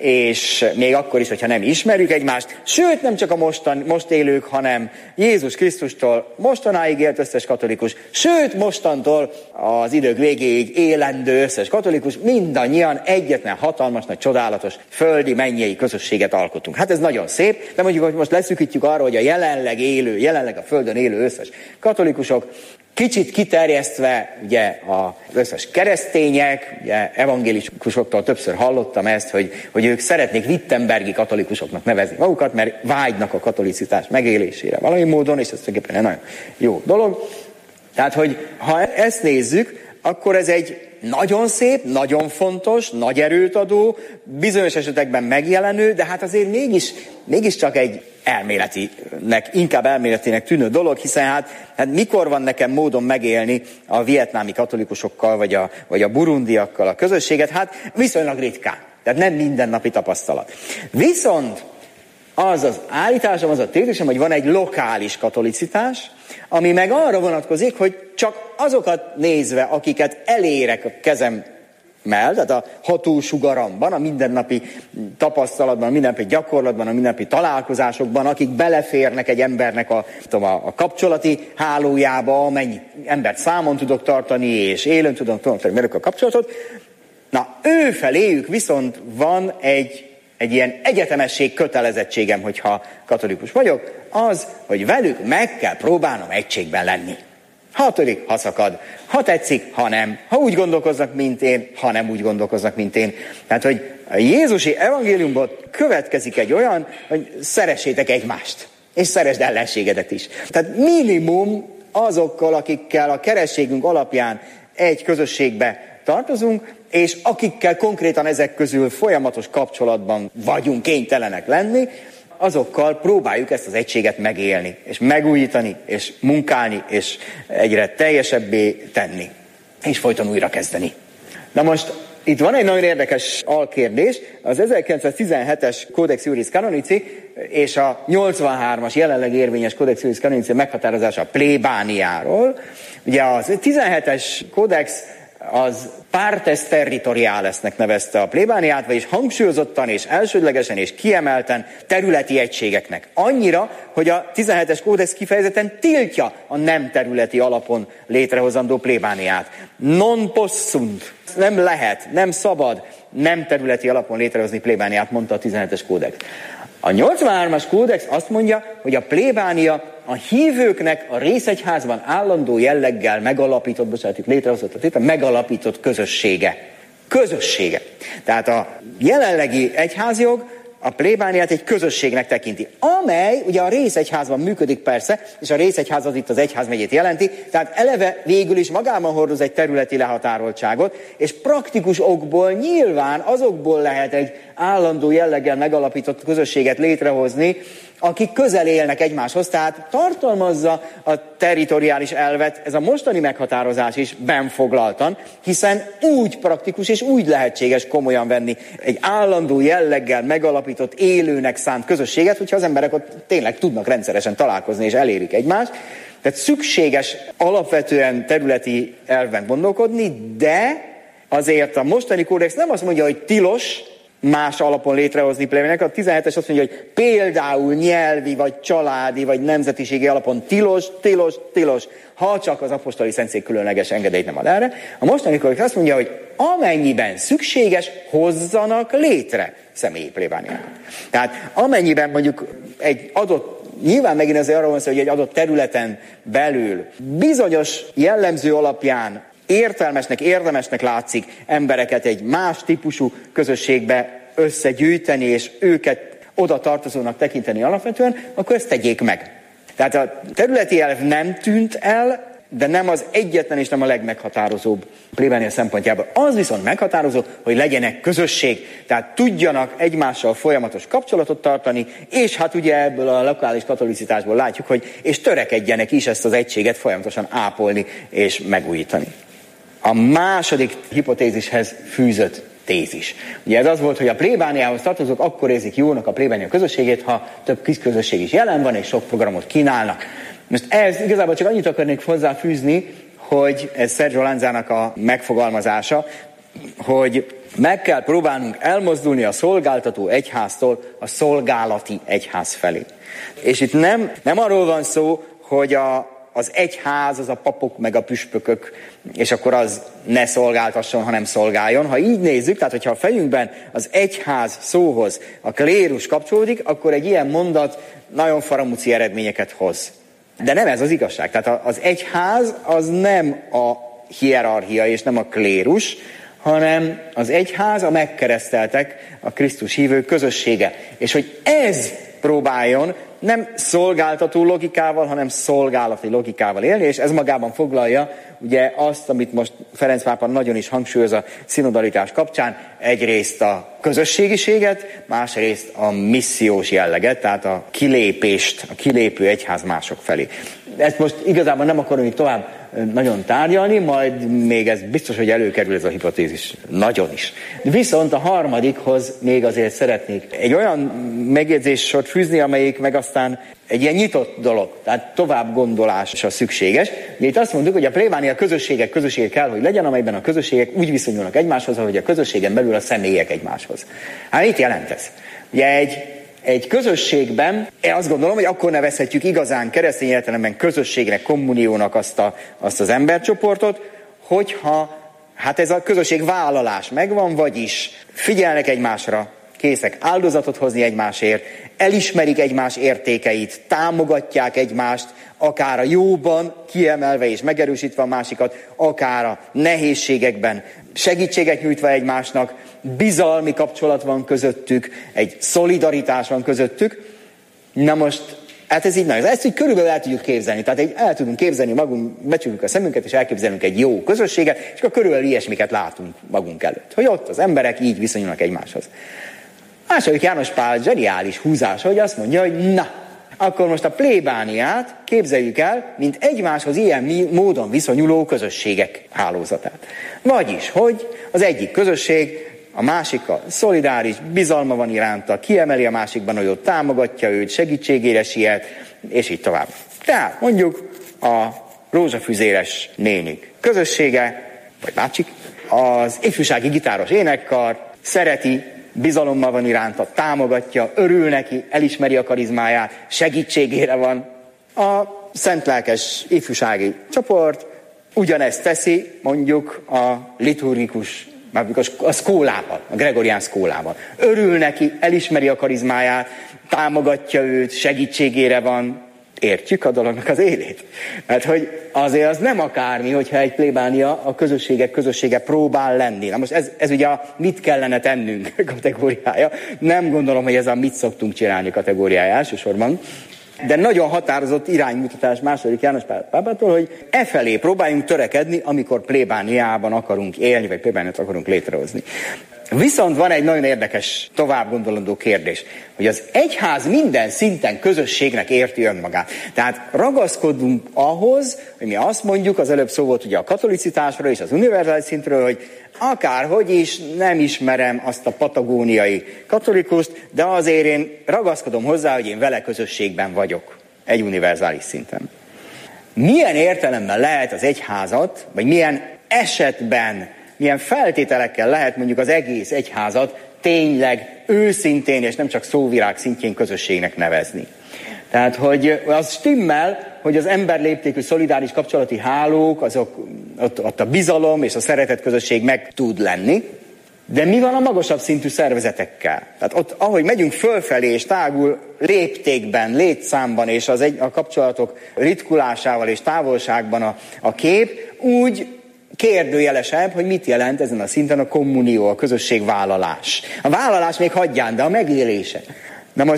Speaker 6: és még akkor is, hogyha nem ismerjük egymást, sőt nem csak a mostan, most élők, hanem Jézus Krisztustól mostanáig élt összes katolikus, sőt mostantól az idők végéig élendő összes katolikus, mindannyian egyetlen hatalmas, nagy, csodálatos, földi, mennyei közösséget alkotunk. Hát ez nagyon szép, de mondjuk, hogy most leszűkítjük arra, hogy a jelenleg élő, jelenleg a Földön élő összes katolikusok, kicsit kiterjesztve ugye az összes keresztények, ugye evangélikusoktól többször hallottam ezt, hogy, hogy ők szeretnék wittenbergi katolikusoknak nevezni magukat, mert vágynak a katolicitás megélésére valami módon, és ez tulajdonképpen egy nagyon jó dolog. Tehát, hogy ha ezt nézzük, akkor ez egy nagyon szép, nagyon fontos, nagy erőt adó, bizonyos esetekben megjelenő, de hát azért mégis, mégiscsak egy elméletinek, inkább elméletinek tűnő dolog, hiszen hát, hát mikor van nekem módon megélni a vietnámi katolikusokkal, vagy a, vagy a burundiakkal a közösséget? Hát viszonylag ritkán. Tehát nem mindennapi tapasztalat. Viszont az az állításom, az a tézisem, hogy van egy lokális katolicitás, ami meg arra vonatkozik, hogy csak azokat nézve, akiket elérek a kezemmel, tehát a hatósugaramban, a mindennapi tapasztalatban, a mindennapi gyakorlatban, a mindennapi találkozásokban, akik beleférnek egy embernek a, tudom, a kapcsolati hálójába, amennyi embert számon tudok tartani, és élőn tudom tartani velük a kapcsolatot, na ő feléjük viszont van egy egy ilyen egyetemesség kötelezettségem, hogyha katolikus vagyok, az, hogy velük meg kell próbálnom egységben lenni. Ha törik, ha szakad, ha tetszik, ha nem, ha úgy gondolkoznak, mint én, ha nem úgy gondolkoznak, mint én. Tehát, hogy a Jézusi evangéliumból következik egy olyan, hogy szeressétek egymást, és szeresd ellenségedet is. Tehát minimum azokkal, akikkel a kerességünk alapján egy közösségbe tartozunk, és akikkel konkrétan ezek közül folyamatos kapcsolatban vagyunk kénytelenek lenni, azokkal próbáljuk ezt az egységet megélni, és megújítani, és munkálni, és egyre teljesebbé tenni, és folyton újra kezdeni. Na most itt van egy nagyon érdekes alkérdés, az ezerkilencszáztizenhetes Codex Iuris Canonici és a nyolcvanhármas jelenleg érvényes Codex Iuris Canonici meghatározása a plébániáról. Ugye az tizenhetes Codex az partes territorialesnek nevezte a plébániát, vagyis hangsúlyozottan és elsődlegesen és kiemelten területi egységeknek. Annyira, hogy a tizenhetes kódex kifejezetten tiltja a nem területi alapon létrehozandó plébániát. Non possunt. Nem lehet, nem szabad nem területi alapon létrehozni plébániát, mondta a tizenhetes kódex. A nyolcvanhármas kódex azt mondja, hogy a plébánia a hívőknek a részegyházban állandó jelleggel megalapított, bocsánat, létrehozott, megalapított közössége. Közössége. Tehát a jelenlegi egyházjog a plébániát egy közösségnek tekinti, amely ugye a részegyházban működik persze, és a részegyház az itt az egyházmegyét jelenti, tehát eleve végül is magában hordoz egy területi lehatároltságot, és praktikus okból nyilván azokból lehet egy állandó jelleggel megalapított közösséget létrehozni, akik közel élnek egymáshoz, tehát tartalmazza a territoriális elvet, ez a mostani meghatározás is benfoglaltan, hiszen úgy praktikus és úgy lehetséges komolyan venni egy állandó jelleggel megalapított élőnek szánt közösséget, hogyha az emberek ott tényleg tudnak rendszeresen találkozni és elérik egymást. Tehát szükséges alapvetően területi elven gondolkodni, de azért a mostani kódex nem azt mondja, hogy tilos más alapon létrehozni plébániát. A tizenhetes azt mondja, hogy például nyelvi, vagy családi, vagy nemzetiségi alapon tilos, tilos, tilos, ha csak az apostoli szentszék különleges engedélyt nem ad erre. A mostani kódex azt mondja, hogy amennyiben szükséges, hozzanak létre személyi plébániákat. Tehát amennyiben mondjuk egy adott, nyilván megint azért arról van szó, hogy egy adott területen belül bizonyos jellemző alapján értelmesnek, érdemesnek látszik embereket egy más típusú közösségbe összegyűjteni, és őket oda tartozónak tekinteni alapvetően, akkor ezt tegyék meg. Tehát a területi elv nem tűnt el, de nem az egyetlen és nem a legmeghatározóbb plébánia szempontjából. Az viszont meghatározó, hogy legyenek közösség, tehát tudjanak egymással folyamatos kapcsolatot tartani, és hát ugye ebből a lokális katolicitásból látjuk, hogy és törekedjenek is ezt az egységet folyamatosan ápolni és megújítani. A második hipotézishez fűzött tézis. Ugye ez az volt, hogy a plébániához tartozók akkor érzik jónak a plébánia közösségét, ha több kis közösség is jelen van, és sok programot kínálnak. Most ez igazából csak annyit akarnék hozzáfűzni, hogy ez Sergio Lanzának a megfogalmazása, hogy meg kell próbálnunk elmozdulni a szolgáltató egyháztól a szolgálati egyház felé. És itt nem, nem arról van szó, hogy a az egyház, az a papok meg a püspökök, és akkor az ne szolgáltasson, hanem szolgáljon. Ha így nézzük, tehát hogyha a fejünkben az egyház szóhoz a klérus kapcsolódik, akkor egy ilyen mondat nagyon faramúci eredményeket hoz. De nem ez az igazság. Tehát az egyház az nem a hierarchia és nem a klérus, hanem az egyház a megkereszteltek, a Krisztus hívők közössége. És hogy ez próbáljon nem szolgáltató logikával, hanem szolgálati logikával élni, és ez magában foglalja ugye azt, amit most Ferenc pápa nagyon is hangsúlyoz a szinodalitás kapcsán, egyrészt a közösségiséget, másrészt a missziós jelleget, tehát a kilépést, a kilépő egyház mások felé. Ezt most igazából nem akarom itt tovább nagyon tárgyalni, majd még ez biztos, hogy előkerül ez a hipotézis. Nagyon is. Viszont a harmadikhoz még azért szeretnék egy olyan megjegyzéssort fűzni, amelyik meg aztán egy ilyen nyitott dolog, tehát tovább gondolásra szükséges. Mi itt azt mondjuk, hogy a plébánia közösségek közössége kell, hogy legyen, amelyben a közösségek úgy viszonyulnak egymáshoz, ahogy a közösségen belül a személyek egymáshoz. Hát mit jelent ez? Ugye egy Egy közösségben, én azt gondolom, hogy akkor nevezhetjük igazán keresztény értelemben közösségnek, kommuniónak azt, a, azt az embercsoportot, hogyha hát ez a közösség vállalás megvan, vagyis figyelnek egymásra, készek áldozatot hozni egymásért, elismerik egymás értékeit, támogatják egymást, akár a jóban kiemelve és megerősítve a másikat, akár a nehézségekben segítséget nyújtva egymásnak, bizalmi kapcsolat van közöttük, egy szolidaritás van közöttük. Na most, hát ez így nagyon, ezt így körülbelül el tudjuk képzelni, tehát egy, el tudunk képzelni magunk, becsukjuk a szemünket, és elképzelünk egy jó közösséget, és akkor körülbelül ilyesmiket látunk magunk előtt, hogy ott az emberek így viszonyulnak egymáshoz. Második János Pál zseniális húzása, hogy azt mondja, hogy na, akkor most a plébániát képzeljük el, mint egymáshoz ilyen módon viszonyuló közösségek hálózatát. Vagyis, hogy az egyik közösség a másikkal szolidáris, bizalma van iránta, kiemeli a másikban, hogy ott támogatja őt, segítségére siet, és így tovább. Tehát mondjuk a rózsafüzéres nénik közössége, vagy bácsik, az ifjúsági gitáros énekkar szereti, bizalommal van iránta, támogatja, örül neki, elismeri a karizmáját, segítségére van. A szentlelkes ifjúsági csoport ugyanezt teszi mondjuk a liturgikus, a szkólában, a gregorián szkólában. Örül neki, elismeri a karizmáját, támogatja őt, segítségére van. Értjük a dolognak az élét? Mert hogy azért az nem akármi, hogyha egy plébánia a közösségek közössége próbál lenni. Na most ez, ez ugye a mit kellene tennünk kategóriája. Nem gondolom, hogy ez a mit szoktunk csinálni kategóriája elsősorban. De nagyon határozott iránymutatás második János Pál pápától, hogy e felé próbáljunk törekedni, amikor plébániában akarunk élni, vagy plébániát akarunk létrehozni. Viszont van egy nagyon érdekes, tovább gondolandó kérdés, hogy az egyház minden szinten közösségnek érti önmagát. Tehát ragaszkodunk ahhoz, hogy mi azt mondjuk, az előbb szó volt ugye a katolicitásról és az univerzális szintről, hogy akárhogy is nem ismerem azt a patagóniai katolikust, de azért én ragaszkodom hozzá, hogy én vele közösségben vagyok, egy univerzális szinten. Milyen értelemben lehet az egyházat, vagy milyen esetben, milyen feltételekkel lehet mondjuk az egész egyházat tényleg őszintén és nem csak szóvirág szintjén közösségnek nevezni. Tehát, hogy az stimmel, hogy az emberléptékű szolidáris kapcsolati hálók, azok, ott, ott a bizalom és a szeretet közösség meg tud lenni, de mi van a magasabb szintű szervezetekkel? Tehát ott, ahogy megyünk fölfelé és tágul léptékben, létszámban és az egy, a kapcsolatok ritkulásával és távolságban a, a kép, úgy kérdőjelesebb, hogy mit jelent ezen a szinten a kommunió, a közösségvállalás. A vállalás még hagyján, de a megélése. Na most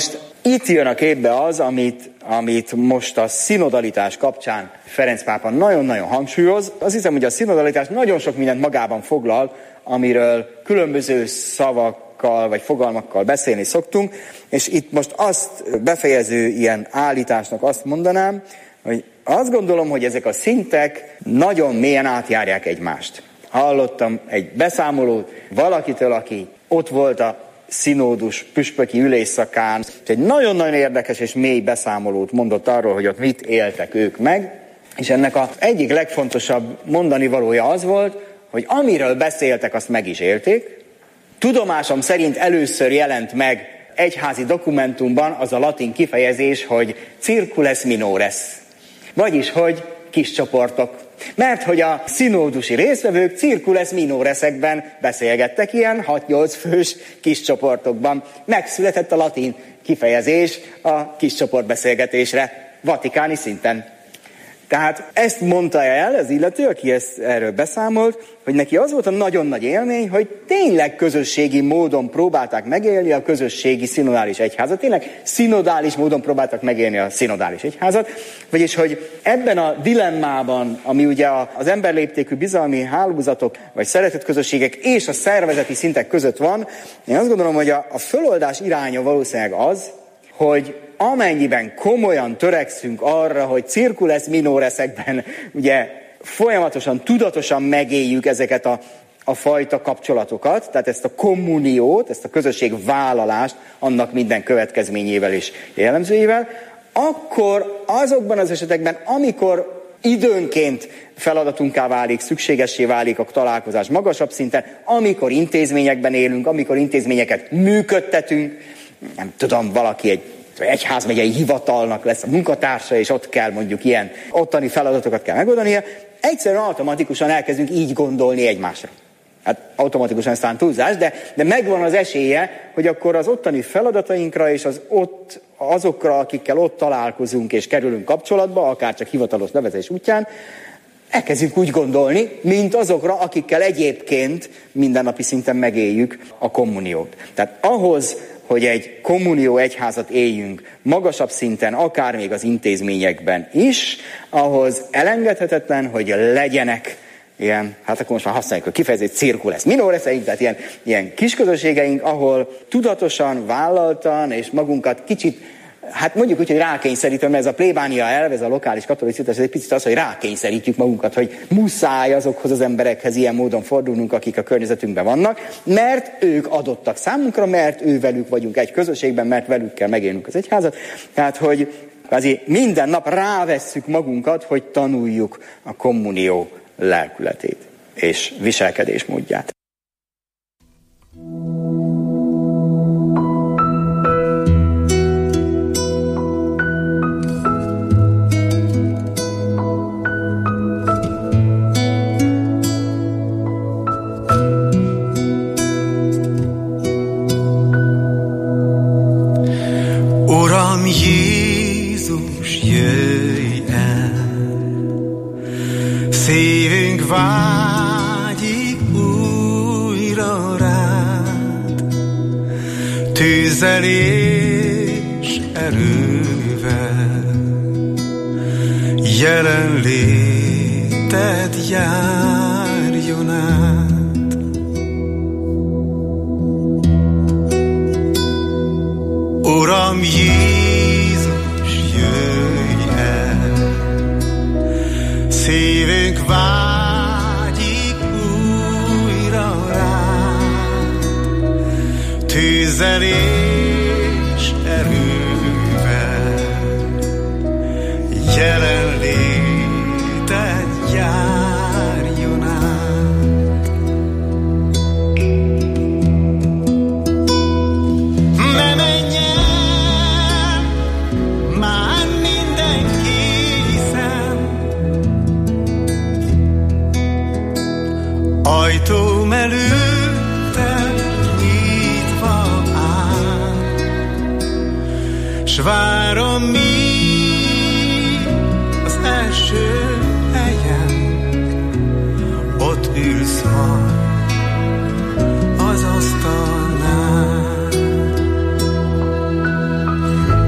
Speaker 6: itt jön a képbe az, amit, amit most a szinodalitás kapcsán Ferenc pápa nagyon-nagyon hangsúlyoz. Azt hiszem, hogy a szinodalitás nagyon sok mindent magában foglal, amiről különböző szavakkal vagy fogalmakkal beszélni szoktunk, és itt most azt befejező ilyen állításnak azt mondanám, hogy azt gondolom, hogy ezek a szintek nagyon mélyen átjárják egymást. Hallottam egy beszámolót valakitől, aki ott volt a szinódus püspöki ülésszakán, egy nagyon-nagyon érdekes és mély beszámolót mondott arról, hogy ott mit éltek ők meg, és ennek az egyik legfontosabb mondani valója az volt, hogy amiről beszéltek, azt meg is élték. Tudomásom szerint először jelent meg egyházi dokumentumban az a latin kifejezés, hogy circules minores, vagyis, hogy kis csoportok. Mert hogy a szinódusi résztvevők circules minoresekben beszélgettek ilyen hat-nyolc fős kis csoportokban. Megszületett a latin kifejezés a kis csoportbeszélgetésre, vatikáni szinten. Tehát ezt mondta el az illető, aki ezt erről beszámolt, hogy neki az volt a nagyon nagy élmény, hogy tényleg közösségi módon próbálták megélni a közösségi szinodális egyházat, tényleg szinodális módon próbáltak megélni a szinodális egyházat, vagyis hogy ebben a dilemmában, ami ugye az emberléptékű bizalmi hálózatok, vagy szeretett közösségek és a szervezeti szintek között van, én azt gondolom, hogy a, a föloldás iránya valószínűleg az, hogy amennyiben komolyan törekszünk arra, hogy circules minoresekben ugye folyamatosan, tudatosan megéljük ezeket a, a fajta kapcsolatokat, tehát ezt a kommuniót, ezt a közösségvállalást, annak minden következményével és jellemzőivel, akkor azokban az esetekben, amikor időnként feladatunká válik, szükségessé válik a találkozás magasabb szinten, amikor intézményekben élünk, amikor intézményeket működtetünk, nem tudom, valaki egy egyházmegyei hivatalnak lesz a munkatársa, és ott kell mondjuk ilyen ottani feladatokat kell megoldania, egyszerűen automatikusan elkezdünk így gondolni egymásra. Hát automatikusan ez talán túlzás, de, de megvan az esélye, hogy akkor az ottani feladatainkra és az ott, azokra, akikkel ott találkozunk és kerülünk kapcsolatba, akár csak hivatalos nevezés útján, elkezdjük úgy gondolni, mint azokra, akikkel egyébként mindennapi szinten megéljük a kommuniót. Tehát ahhoz, hogy egy kommunió egyházat éljünk magasabb szinten, akár még az intézményekben is, ahhoz elengedhetetlen, hogy legyenek ilyen, hát akkor most már használjuk a kifejezést, circules minoreseink, tehát ilyen, ilyen kisközösségeink, ahol tudatosan, vállaltan és magunkat kicsit, hát mondjuk úgy, hogy rákényszerítem, mert ez a plébánia elv, ez a lokális katolicitás, ez egy picit az, hogy rákényszerítjük magunkat, hogy muszáj azokhoz az emberekhez ilyen módon fordulnunk, akik a környezetünkben vannak, mert ők adottak számunkra, mert ővelük vagyunk egy közösségben, mert velük kell megélnünk az egyházat. Tehát, hogy azért minden nap rávesszük magunkat, hogy tanuljuk a kommunió lelkületét és viselkedésmódját.
Speaker 7: Uram Jézus, jöjj el, szívünk vágyik újra rád, tűzzel és erővel, jelenléted járjon át. Uram Jézus, jöjj el, szívünk vágyik újra rád, tűzzel és erővel, jelenléted járjon át. Ne menj el, már mindenki hiszem, ajtóm előtte nyitva áll, s várom míg az első helyen ott ülsz majd az asztalnál.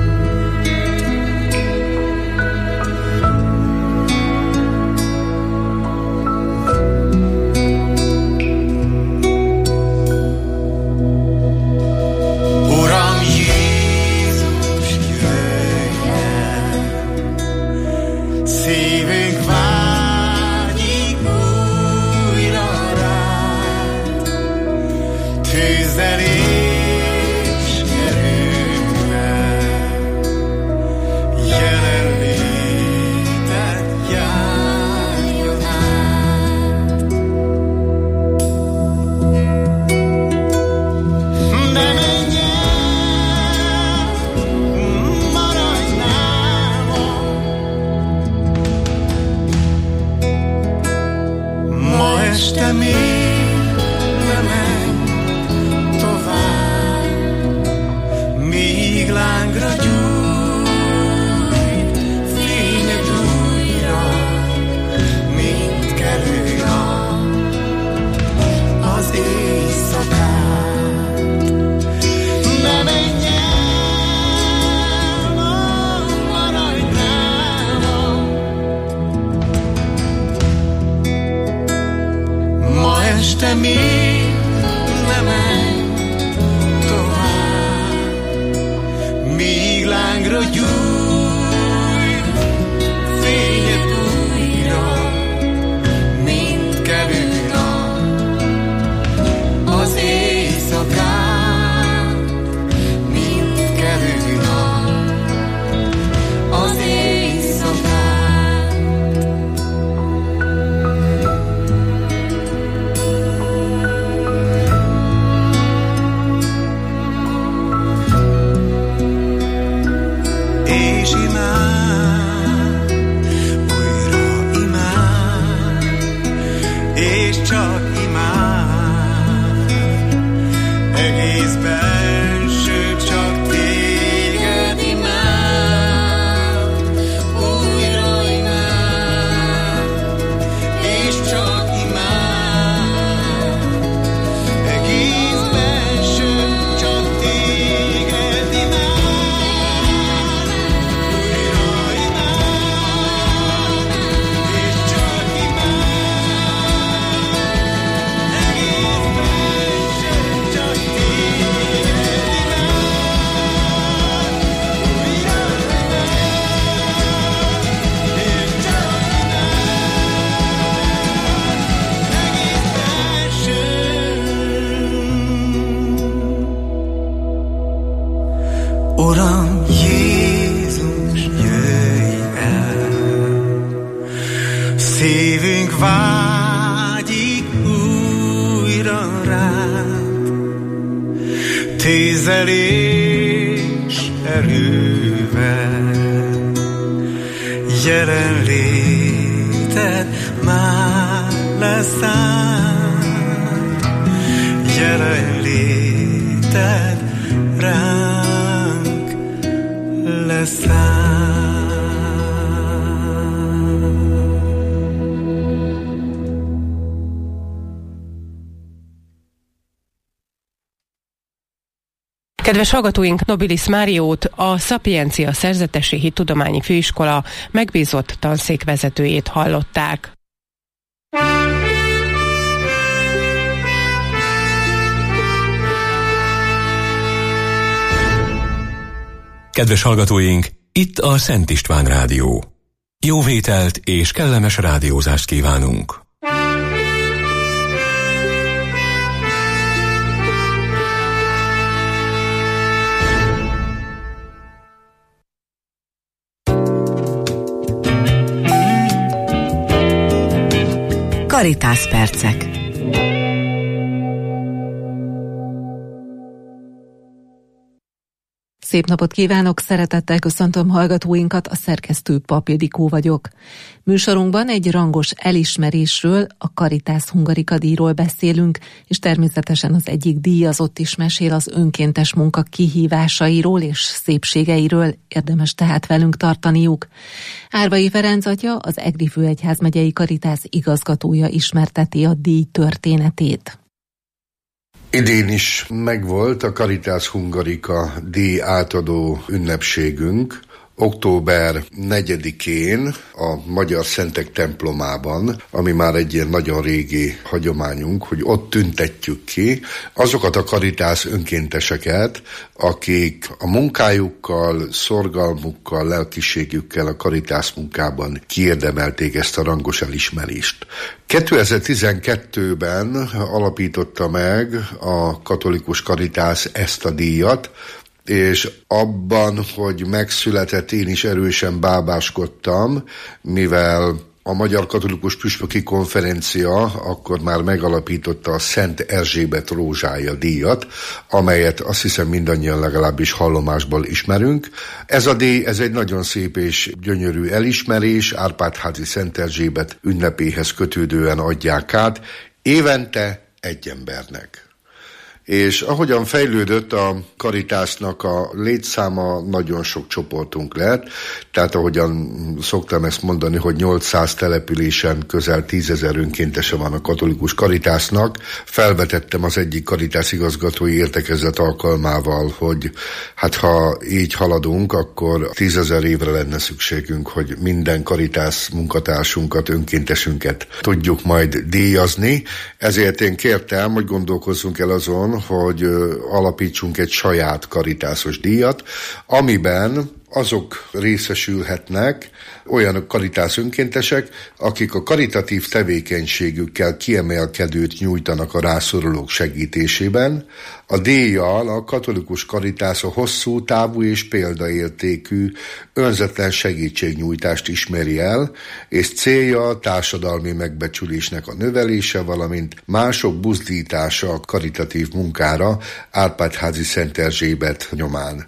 Speaker 7: Tézelés erővel, jelenléted már leszállt, jelenléted ránk leszáll.
Speaker 5: Kedves hallgatóink, Nobilis Máriót, a Szapiencia Szerzetesi Hittudományi Főiskola megbízott tanszékvezetőjét hallották.
Speaker 3: Kedves hallgatóink, itt a Szent István Rádió. Jó vételt és kellemes rádiózást kívánunk!
Speaker 8: Caritas percek. Szép napot kívánok, szeretettel köszöntöm hallgatóinkat, a szerkesztő Pap Ildikó vagyok. Műsorunkban egy rangos elismerésről, a Caritas Hungarica díjról beszélünk, és természetesen az egyik díjazott is mesél az önkéntes munka kihívásairól és szépségeiről, érdemes tehát velünk tartaniuk. Árvai Ferenc atya, az Egri Főegyházmegyei Caritas igazgatója ismerteti a díj történetét.
Speaker 9: Idén is megvolt a Caritas Hungarica díj átadó ünnepségünk. október negyedikén a Magyar Szentek templomában, ami már egy ilyen nagyon régi hagyományunk, hogy ott tüntetjük ki azokat a Caritas önkénteseket, akik a munkájukkal, szorgalmukkal, lelkiségükkel a Caritas munkában kiérdemelték ezt a rangos elismerést. kétezer-tizenkettőben alapította meg a katolikus Caritas ezt a díjat, és abban, hogy megszületett, én is erősen bábáskodtam, mivel a Magyar Katolikus Püspöki Konferencia akkor már megalapította a Szent Erzsébet Rózsája díjat, amelyet azt hiszem mindannyian legalábbis hallomásból ismerünk. Ez a díj, ez egy nagyon szép és gyönyörű elismerés, Árpád-házi Szent Erzsébet ünnepéhez kötődően adják át, évente egy embernek. És ahogyan fejlődött a Caritasnak a létszáma, nagyon sok csoportunk lett, tehát ahogyan szoktam ezt mondani, hogy nyolcszáz településen közel tízezer önkéntese van a katolikus Caritasnak. Felvetettem az egyik Caritas igazgatói értekezlet alkalmával, hogy hát ha így haladunk, akkor tízezer évre lenne szükségünk, hogy minden Caritas munkatársunkat, önkéntesünket tudjuk majd díjazni. Ezért én kértem, hogy gondolkozzunk el azon, hogy alapítsunk egy saját Caritásos díjat, amiben azok részesülhetnek, olyan Caritas önkéntesek, akik a karitatív tevékenységükkel kiemelkedőt nyújtanak a rászorulók segítésében. A díjjal a katolikus Caritas a hosszú távú és példaértékű önzetlen segítségnyújtást ismeri el, és célja a társadalmi megbecsülésnek a növelése, valamint mások buzdítása a karitatív munkára Árpád-házi Szent Erzsébet nyomán.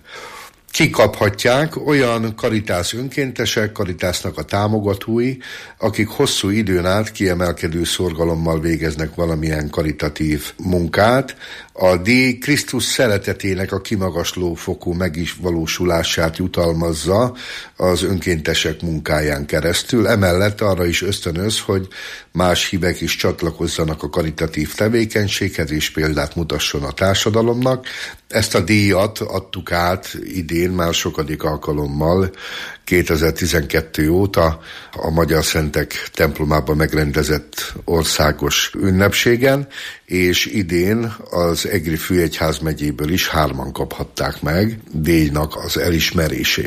Speaker 9: Kikaphatják olyan Caritas önkéntesek, Caritasnak a támogatói, akik hosszú időn át kiemelkedő szorgalommal végeznek valamilyen karitatív munkát. A díj Krisztus szeretetének a kimagasló fokú megvalósulását jutalmazza az önkéntesek munkáján keresztül. Emellett arra is ösztönöz, hogy más hívek is csatlakozzanak a karitatív tevékenységhez, és példát mutasson a társadalomnak. Ezt a díjat adtuk át idén már sokadik alkalommal, kétezer-tizenkettő óta a Magyar Szentek templomában megrendezett országos ünnepségen, és idén az Egri Főegyházmegyéből is hárman kaphatták meg díjnak az elismerését.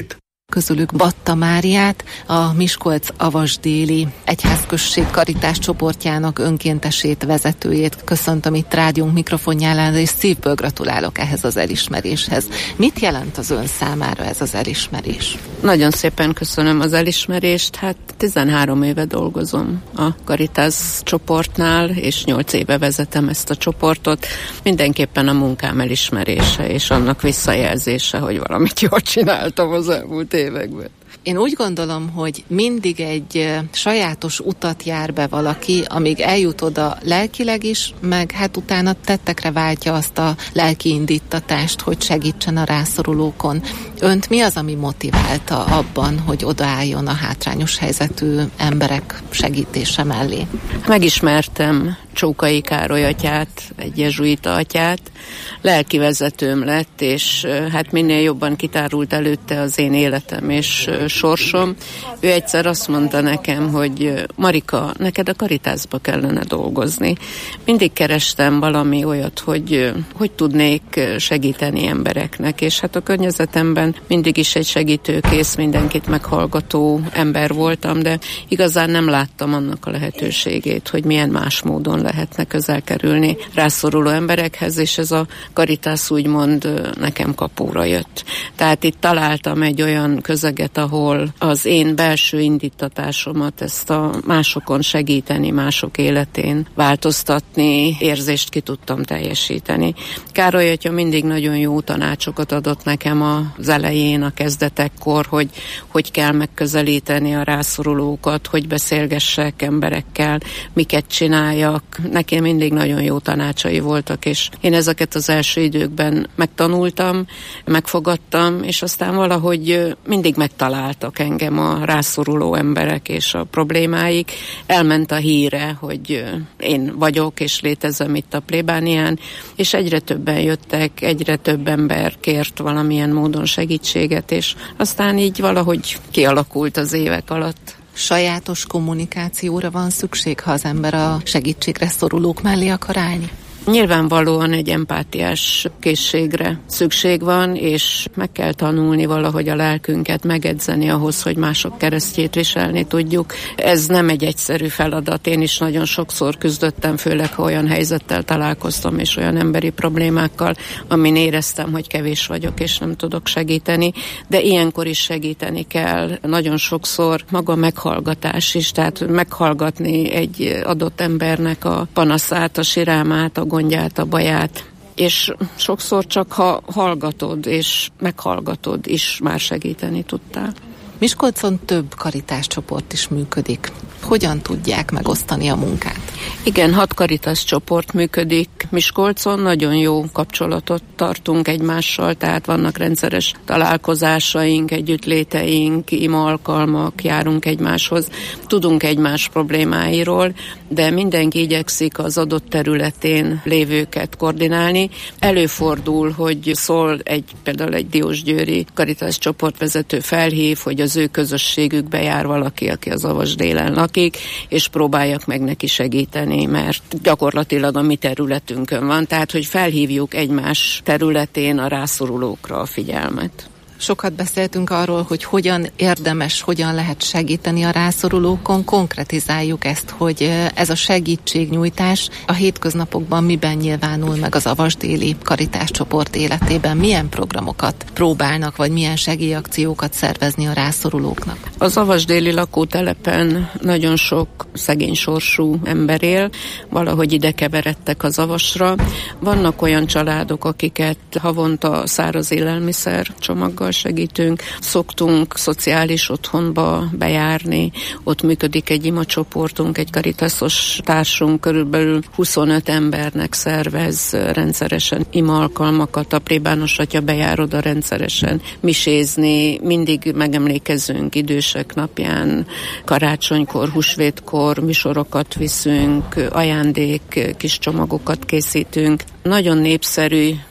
Speaker 8: Közülük Batta Máriát, a Miskolc-Avasdéli Egyházközség karitás csoportjának önkéntesét, vezetőjét köszöntöm itt rádiónk mikrofonjánál, és szívből gratulálok ehhez az elismeréshez. Mit jelent az ön számára ez az elismerés?
Speaker 10: Nagyon szépen köszönöm az elismerést. Hát tizenhárom éve dolgozom a Caritas csoportnál, és nyolc éve vezetem ezt a csoportot. Mindenképpen a munkám elismerése, és annak visszajelzése, hogy valamit jól csináltam az elmúlt években.
Speaker 8: Én úgy gondolom, hogy mindig egy sajátos utat jár be valaki, amíg eljut oda lelkileg is, meg hát utána tettekre váltja azt a lelki indítatást, hogy segítsen a rászorulókon. Önt mi az, ami motiválta abban, hogy odaálljon a hátrányos helyzetű emberek segítése mellé?
Speaker 10: Megismertem Csókai Károly atyát, egy jezsuita atyát, lelkivezetőm lett, és hát minél jobban kitárult előtte az én életem és sorsom. Ő egyszer azt mondta nekem, hogy Marika, neked a Caritasba kellene dolgozni. Mindig kerestem valami olyat, hogy hogy tudnék segíteni embereknek, és hát a környezetemben mindig is egy segítőkész, mindenkit meghallgató ember voltam, de igazán nem láttam annak a lehetőségét, hogy milyen más módon lehetne közel kerülni rászoruló emberekhez, és ez a Caritas úgymond nekem kapóra jött. Tehát itt találtam egy olyan közeget, ahol az én belső indítatásomat, ezt a másokon segíteni, mások életén változtatni, érzést ki tudtam teljesíteni. Károly atya mindig nagyon jó tanácsokat adott nekem az elején, a kezdetekkor, hogy hogy kell megközelíteni a rászorulókat, hogy beszélgessek emberekkel, miket csináljak. Nekem mindig nagyon jó tanácsai voltak, és én ezeket az első időkben megtanultam, megfogadtam, és aztán valahogy mindig megtaláltak engem a rászoruló emberek és a problémáik. Elment a híre, hogy én vagyok és létezem itt a plébánián, és egyre többen jöttek, egyre több ember kért valamilyen módon segítséget, és aztán így valahogy kialakult az évek alatt.
Speaker 8: Sajátos kommunikációra van szükség, ha az ember a segítségre szorulók mellé akar állni?
Speaker 10: Nyilvánvalóan egy empátiás készségre szükség van, és meg kell tanulni valahogy a lelkünket megedzeni ahhoz, hogy mások keresztjét viselni tudjuk. Ez nem egy egyszerű feladat. Én is nagyon sokszor küzdöttem, főleg ha olyan helyzettel találkoztam, és olyan emberi problémákkal, amin éreztem, hogy kevés vagyok, és nem tudok segíteni, de ilyenkor is segíteni kell. Nagyon sokszor maga meghallgatás is, tehát meghallgatni egy adott embernek a panaszát, a sirámát, a gondját, a baját, és sokszor csak ha hallgatod és meghallgatod is már segíteni tudtál.
Speaker 8: Miskolcon több karitás csoport is működik. Hogyan tudják megosztani a munkát?
Speaker 10: Igen, hat Caritas csoport működik Miskolcon, nagyon jó kapcsolatot tartunk egymással, tehát vannak rendszeres találkozásaink, együttléteink, ima alkalmak, járunk egymáshoz, tudunk egymás problémáiról, de mindenki igyekszik az adott területén lévőket koordinálni. Előfordul, hogy szól egy, például egy diósgyőri Caritas csoportvezető felhív, hogy az ő közösségükbe jár valaki, aki az Avasdélen lakik, és próbáljak meg neki segíteni, mert gyakorlatilag a mi területünkön van, tehát hogy felhívjuk egymás területén a rászorulókra a figyelmet.
Speaker 8: Sokat beszéltünk arról, hogy hogyan érdemes, hogyan lehet segíteni a rászorulókon. Konkretizáljuk ezt, hogy ez a segítségnyújtás a hétköznapokban miben nyilvánul meg az avasdéli karitás csoport életében? Milyen programokat próbálnak, vagy milyen segélyakciókat szervezni a rászorulóknak?
Speaker 10: Az avasdéli lakótelepen nagyon sok szegény sorsú ember él, valahogy ide keveredtek az Avasra. Vannak olyan családok, akiket havonta száraz élelmiszer csomaggal segítünk. Szoktunk szociális otthonba bejárni, ott működik egy imacsoportunk, egy karitasos társunk, körülbelül huszonöt embernek szervez rendszeresen ima alkalmakat, a plébános atya bejár oda rendszeresen misézni, mindig megemlékezünk idősek napján, karácsonykor, húsvétkor műsorokat viszünk, ajándék, kis csomagokat készítünk. Nagyon népszerű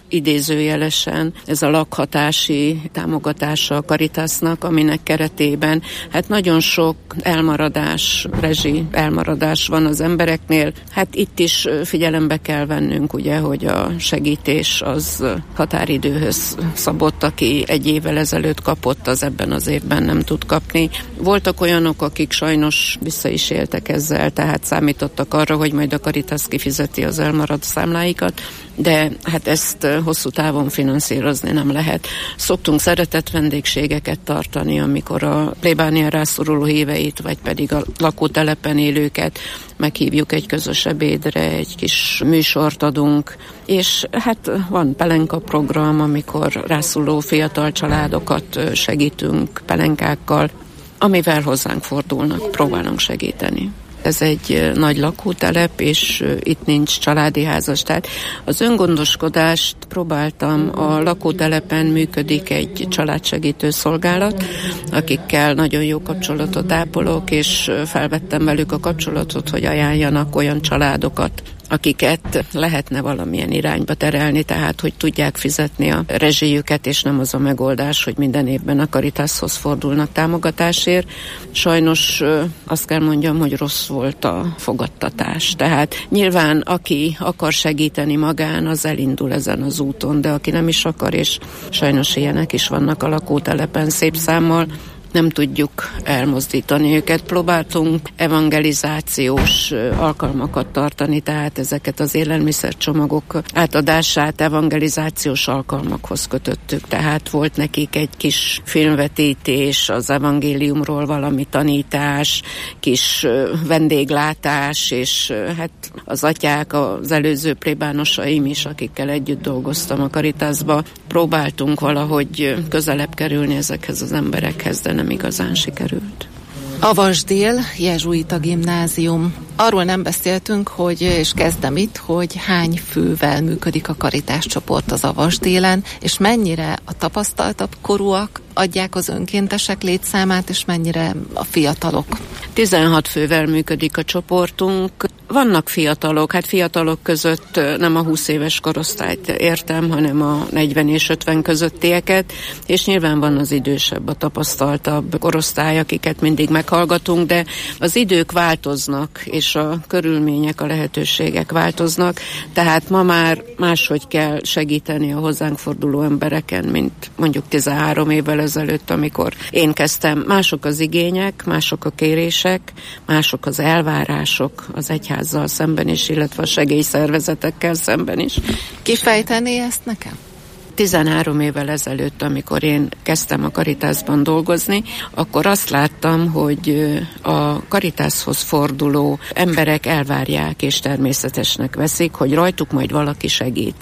Speaker 10: idézőjelesen ez a lakhatási támogatása a Caritasnak, aminek keretében hát nagyon sok elmaradás, rezsi elmaradás van az embereknél. Hát itt is figyelembe kell vennünk, ugye, hogy a segítés az határidőhöz szabott, aki egy évvel ezelőtt kapott, az ebben az évben nem tud kapni. Voltak olyanok, akik sajnos vissza is éltek ezzel, tehát számítottak arra, hogy majd a Caritas kifizeti az elmaradt számláikat, de hát ezt hosszú távon finanszírozni nem lehet. Szoktunk szeretett vendégségeket tartani, amikor a plébánia rászoruló híveit, vagy pedig a lakótelepen élőket meghívjuk egy közös ebédre, egy kis műsort adunk, és hát van pelenka program, amikor rászoruló fiatal családokat segítünk pelenkákkal, amivel hozzánk fordulnak, próbálunk segíteni. Ez egy nagy lakótelep, és itt nincs családi házas. Tehát az öngondoskodást próbáltam, a lakótelepen működik egy családsegítő szolgálat, akikkel nagyon jó kapcsolatot ápolok, és felvettem velük a kapcsolatot, hogy ajánljanak olyan családokat, akiket lehetne valamilyen irányba terelni, tehát hogy tudják fizetni a rezsijüket, és nem az a megoldás, hogy minden évben a Caritashoz fordulnak támogatásért. Sajnos azt kell mondjam, hogy rossz volt a fogadtatás. Tehát nyilván aki akar segíteni magán, az elindul ezen az úton, de aki nem is akar, és sajnos ilyenek is vannak a lakótelepen szép számmal, nem tudjuk elmozdítani őket. Próbáltunk evangelizációs alkalmakat tartani, tehát ezeket az élelmiszercsomagok átadását evangelizációs alkalmakhoz kötöttük. Tehát volt nekik egy kis filmvetítés az evangéliumról, valami tanítás, kis vendéglátás, és hát az atyák, az előző plébánosaim is, akikkel együtt dolgoztam a Caritasba, próbáltunk valahogy közelebb kerülni ezekhez az emberekhez, de nem igazán sikerült.
Speaker 8: Avasdél, jezsuita gimnázium. Arról nem beszéltünk, hogy, és kezdem itt, hogy hány fővel működik a Caritas csoport az Avasdélen, és mennyire a tapasztaltabb korúak adják az önkéntesek létszámát, és mennyire a fiatalok.
Speaker 10: tizenhat fővel működik a csoportunk. Vannak fiatalok, hát fiatalok között nem a húsz éves korosztályt értem, hanem a negyven és ötven közöttieket, és nyilván van az idősebb, a tapasztaltabb korosztály, akiket mindig meghallgatunk, de az idők változnak, és a körülmények, a lehetőségek változnak, tehát ma már máshogy kell segíteni a hozzánk forduló embereken, mint mondjuk tizenhárom évvel ezelőtt, amikor én kezdtem. Mások az igények, mások a kérések, mások az elvárások az egyházzal szemben is, illetve a segélyszervezetekkel szemben is.
Speaker 8: Kifejteni ezt nekem?
Speaker 10: tizenhárom évvel ezelőtt, amikor én kezdtem a Caritasban dolgozni, akkor azt láttam, hogy a Caritashoz forduló emberek elvárják és természetesnek veszik, hogy rajtuk majd valaki segít.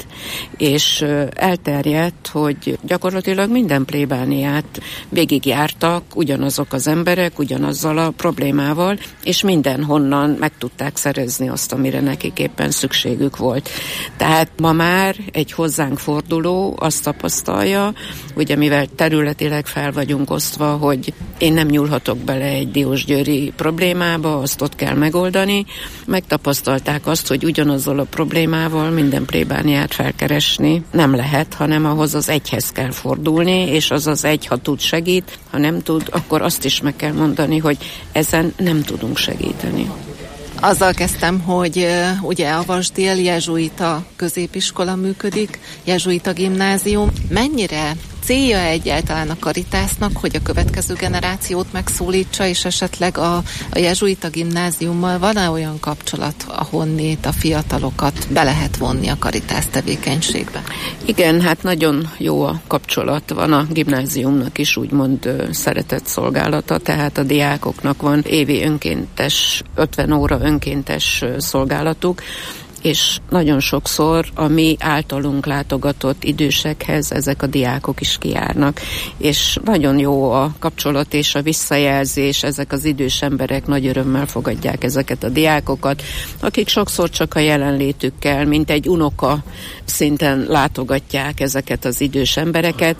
Speaker 10: És elterjedt, hogy gyakorlatilag minden plébániát végigjártak ugyanazok az emberek, ugyanazzal a problémával, és mindenhonnan meg tudták szerezni azt, amire nekik éppen szükségük volt. Tehát ma már egy hozzánk forduló azt tapasztalja, ugye mivel területileg fel vagyunk osztva, hogy én nem nyúlhatok bele egy diósgyőri problémába, azt ott kell megoldani. Megtapasztalták azt, hogy ugyanazzal a problémával minden plébániát felkeresni nem lehet, hanem ahhoz az egyhez kell fordulni, és az az egy, ha tud, segít, ha nem tud, akkor azt is meg kell mondani, hogy ezen nem tudunk segíteni.
Speaker 8: Azzal kezdtem, hogy uh, ugye Avasdél jezsuita középiskola működik, jezsuita gimnázium. Mennyire célja egyáltalán a Caritasnak, hogy a következő generációt megszólítsa, és esetleg a, a jezsuita gimnáziummal van-e olyan kapcsolat, ahonnét a fiatalokat be lehet vonni a Caritas tevékenységbe?
Speaker 10: Igen, hát nagyon jó a kapcsolat. Van a gimnáziumnak is úgymond szeretett szolgálata, tehát a diákoknak van évi önkéntes, ötven óra önkéntes szolgálatuk, és nagyon sokszor a mi általunk látogatott idősekhez ezek a diákok is kijárnak, és nagyon jó a kapcsolat és a visszajelzés, ezek az idős emberek nagy örömmel fogadják ezeket a diákokat, akik sokszor csak a jelenlétükkel, mint egy unoka szinten látogatják ezeket az idős embereket,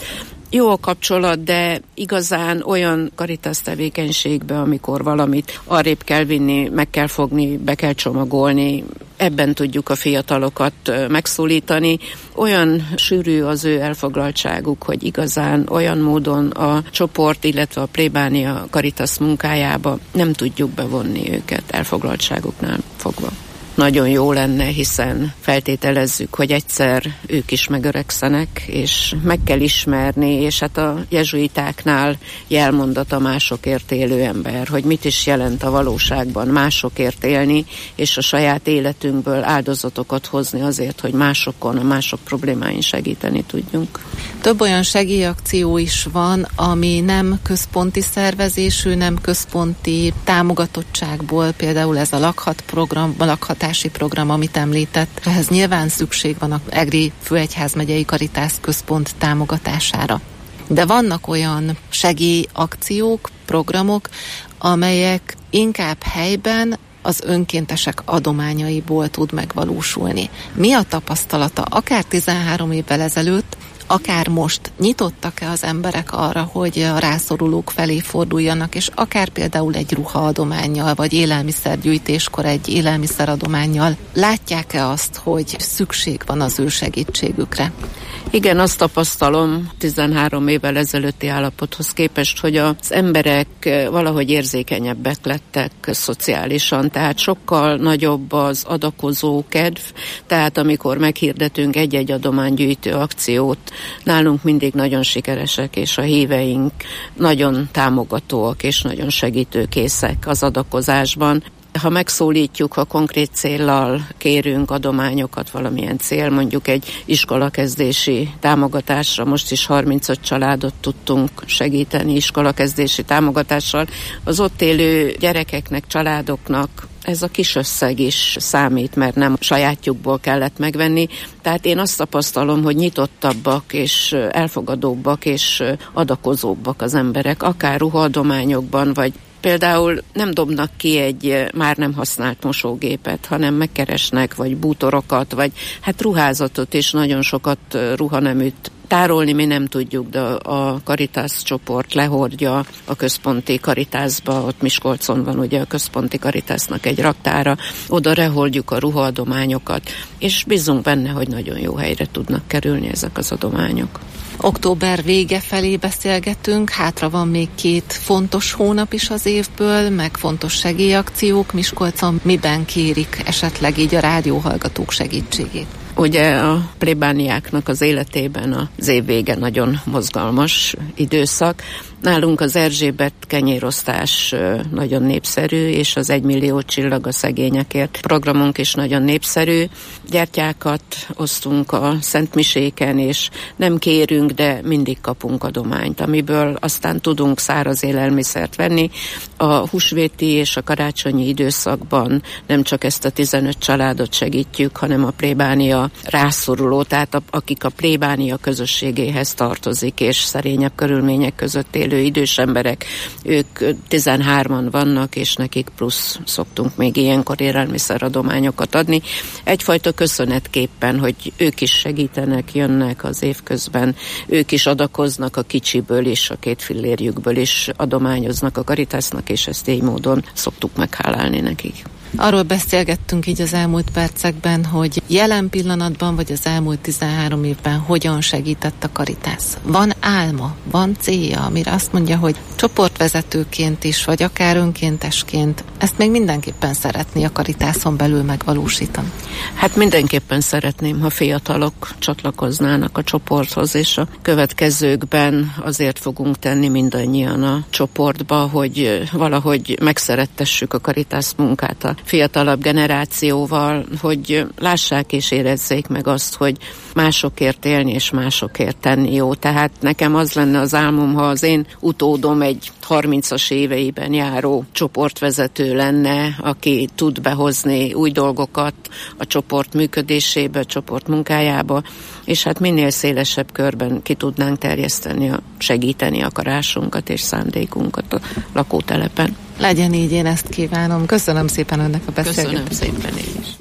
Speaker 10: Jó a kapcsolat, de igazán olyan Caritas tevékenységbe, amikor valamit arrébb kell vinni, meg kell fogni, be kell csomagolni, ebben tudjuk a fiatalokat megszólítani. Olyan sűrű az ő elfoglaltságuk, hogy igazán olyan módon a csoport, illetve a plébánia Caritas munkájába nem tudjuk bevonni őket elfoglaltságuknál fogva. Nagyon jó lenne, hiszen feltételezzük, hogy egyszer ők is megöregszenek, és meg kell ismerni, és hát a jezsuitáknál jelmondat a másokért élő ember, hogy mit is jelent a valóságban másokért élni, és a saját életünkből áldozatokat hozni azért, hogy másokon, a mások problémáin segíteni tudjunk.
Speaker 8: Több olyan segélyakció is van, ami nem központi szervezésű, nem központi támogatottságból, például ez a lakhat program, a lakhatási program, amit említett. Ehhez nyilván szükség van a Egri Főegyházmegyei Caritas Központ támogatására. De vannak olyan segélyakciók, programok, amelyek inkább helyben az önkéntesek adományaiból tud megvalósulni. Mi a tapasztalata akár tizenhárom évvel ezelőtt, akár most nyitottak-e az emberek arra, hogy a rászorulók felé forduljanak, és akár például egy ruhaadománnyal, vagy élelmiszergyűjtéskor egy élelmiszeradománnyal látják-e azt, hogy szükség van az ő segítségükre?
Speaker 10: Igen, azt tapasztalom tizenhárom évvel ezelőtti állapothoz képest, hogy az emberek valahogy érzékenyebbek lettek szociálisan, tehát sokkal nagyobb az adakozó kedv, tehát amikor meghirdetünk egy-egy adománygyűjtő akciót, nálunk mindig nagyon sikeresek, és a híveink nagyon támogatóak és nagyon segítőkészek az adakozásban. Ha megszólítjuk, ha konkrét céllal kérünk adományokat, valamilyen cél, mondjuk egy iskolakezdési támogatásra, most is harmincöt családot tudtunk segíteni iskolakezdési támogatással, az ott élő gyerekeknek, családoknak ez a kis összeg is számít, mert nem sajátjukból kellett megvenni. Tehát én azt tapasztalom, hogy nyitottabbak és elfogadóbbak és adakozóbbak az emberek, akár ruhaadományokban, vagy például nem dobnak ki egy már nem használt mosógépet, hanem megkeresnek, vagy bútorokat, vagy hát ruházatot, és nagyon sokat ruhaneműt tárolni mi nem tudjuk, de a Caritas csoport lehordja a központi Caritasba, ott Miskolcon van ugye a központi Caritasnak egy raktára, oda lehordjuk a ruhaadományokat, és bízunk benne, hogy nagyon jó helyre tudnak kerülni ezek az adományok.
Speaker 8: Október vége felé beszélgetünk, hátra van még két fontos hónap is az évből, meg fontos segélyakciók. Miskolcon miben kérik esetleg így a rádióhallgatók segítségét?
Speaker 10: Ugye a plébániáknak az életében az év vége nagyon mozgalmas időszak. Nálunk az Erzsébet kenyérosztás nagyon népszerű, és az egymillió csillag a szegényekért programunk is nagyon népszerű. Gyertyákat osztunk a szentmiséken, és nem kérünk, de mindig kapunk adományt, amiből aztán tudunk száraz élelmiszert venni. A húsvéti és a karácsonyi időszakban nem csak ezt a tizenöt családot segítjük, hanem a plébánia rászoruló, tehát a, akik a plébánia közösségéhez tartozik, és szerényebb körülmények között élő idős emberek, ők tizenhárman vannak, és nekik plusz szoktunk még ilyenkor élelmiszeradományokat adni. Egyfajta köszönetképpen, hogy ők is segítenek, jönnek az évközben, ők is adakoznak a kicsiből is, a két fillérjükből is adományoznak a Caritasnak, és ezt így módon szoktuk meghálálni nekik.
Speaker 8: Arról beszélgettünk így az elmúlt percekben, hogy jelen pillanatban, vagy az elmúlt tizenhárom évben hogyan segített a Caritas. Van álma, van célja, amire azt mondja, hogy csoportvezetőként is, vagy akár önkéntesként ezt még mindenképpen szeretné a Caritason belül megvalósítani.
Speaker 10: Hát mindenképpen szeretném, ha fiatalok csatlakoznának a csoporthoz, és a következőkben azért fogunk tenni mindannyian a csoportba, hogy valahogy megszerettessük a Caritas munkát a fiatalabb generációval, hogy lássák és érezzék meg azt, hogy másokért élni és másokért tenni jó. Tehát nekem az lenne az álmom, ha az én utódom egy harmincas éveiben járó csoportvezető lenne, aki tud behozni új dolgokat a csoport működésébe, a csoport munkájába, és hát minél szélesebb körben ki tudnánk terjeszteni, a segíteni akarásunkat és szándékunkat a lakótelepen.
Speaker 8: Legyen így, én ezt kívánom. Köszönöm szépen önnek a beszélgetést.
Speaker 10: Köszönöm szépen én is.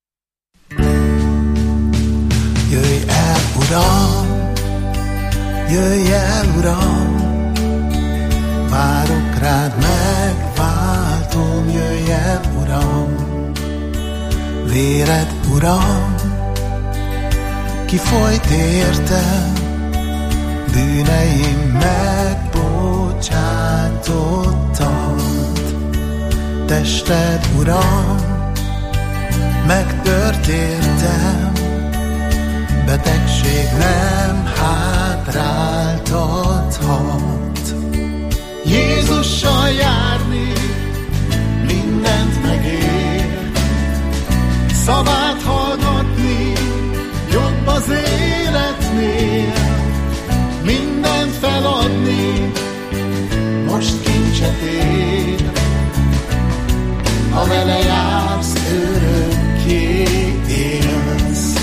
Speaker 7: Jöjj el, Uram, Jöjj el, Uram, várok rád, megváltom, jöjj el, Uram, véred, Uram, kifolyt értem, bűneim megbocsátottat. Tested, Uram, megtört értem, betegség nem hátráltathat. Jézussal járni mindent megér, szavát hallgatni jobb az életnél, mindent feladni most kincset ér. Ha vele jársz, örökké élsz.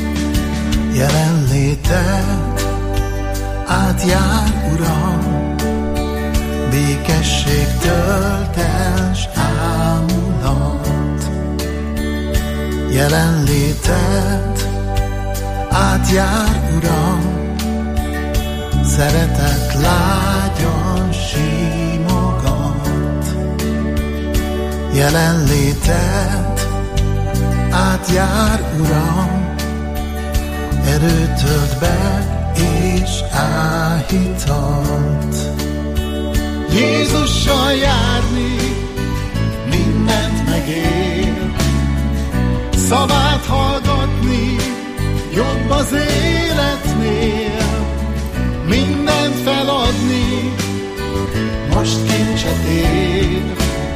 Speaker 7: Jelenléted átjár, Uram, békesség tölt el, s ámulat. Jelenléted átjár, Uram, szeretet lágyan simogat. Jelenléted átjár, Uram, erőt tölt be és áhítat. Jézussal járni mindent megér, szavát hallgatni jobb az életnél, mindent feladni most kincset ér.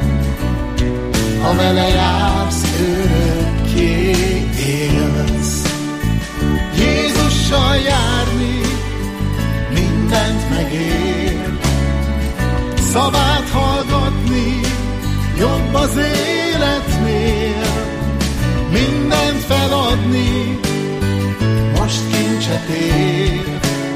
Speaker 7: Ha vele jársz, örökké élsz. Jézussal járni mindent megér, szavát hallgatni jobb az életnél, mindent feladni most kincset ér.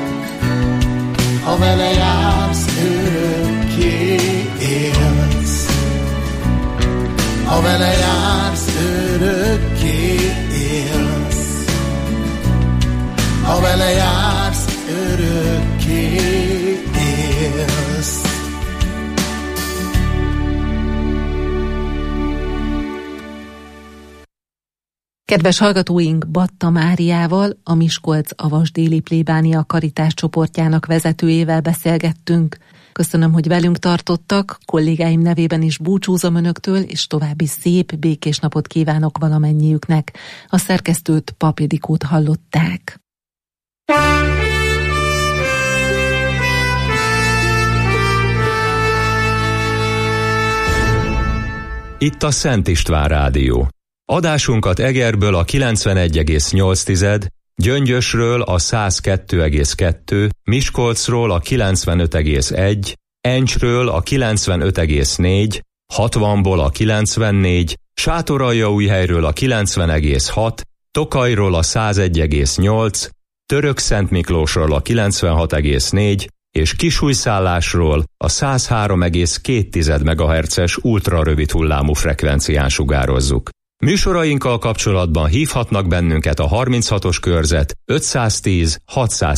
Speaker 7: Ha vele jársz, örökké élsz. Ha vele jársz, örökké élsz. Ha vele jársz, örökké élsz.
Speaker 8: Kedves hallgatóink, Batta Máriával, a Miskolc-Avasd-déli plébánia karitás csoportjának vezetőjével beszélgettünk. Köszönöm, hogy velünk tartottak, kollégáim nevében is búcsúzom önöktől, és további szép, békés napot kívánok valamennyiüknek. A szerkesztőt, Pap Ildikót hallották.
Speaker 1: Itt a Szent István Rádió. Adásunkat Egerből a kilencvenegy egész nyolc, Gyöngyösről a száz kettő egész kettő, Miskolcról a kilencvenöt egész egy, Encsről a kilencvenöt egész négy, hatvanból a kilencvennégy, Sátoraljaújhelyről a kilencven egész hat, Tokajról a száz egy egész nyolc, Törökszentmiklósról a kilencvenhat egész négy, és Kisújszállásról a száz három egész két megahertzes ultrarövid hullámú frekvencián sugározzuk. Műsorainkkal kapcsolatban hívhatnak bennünket a harminchatos körzet ötszáztíz hatszáz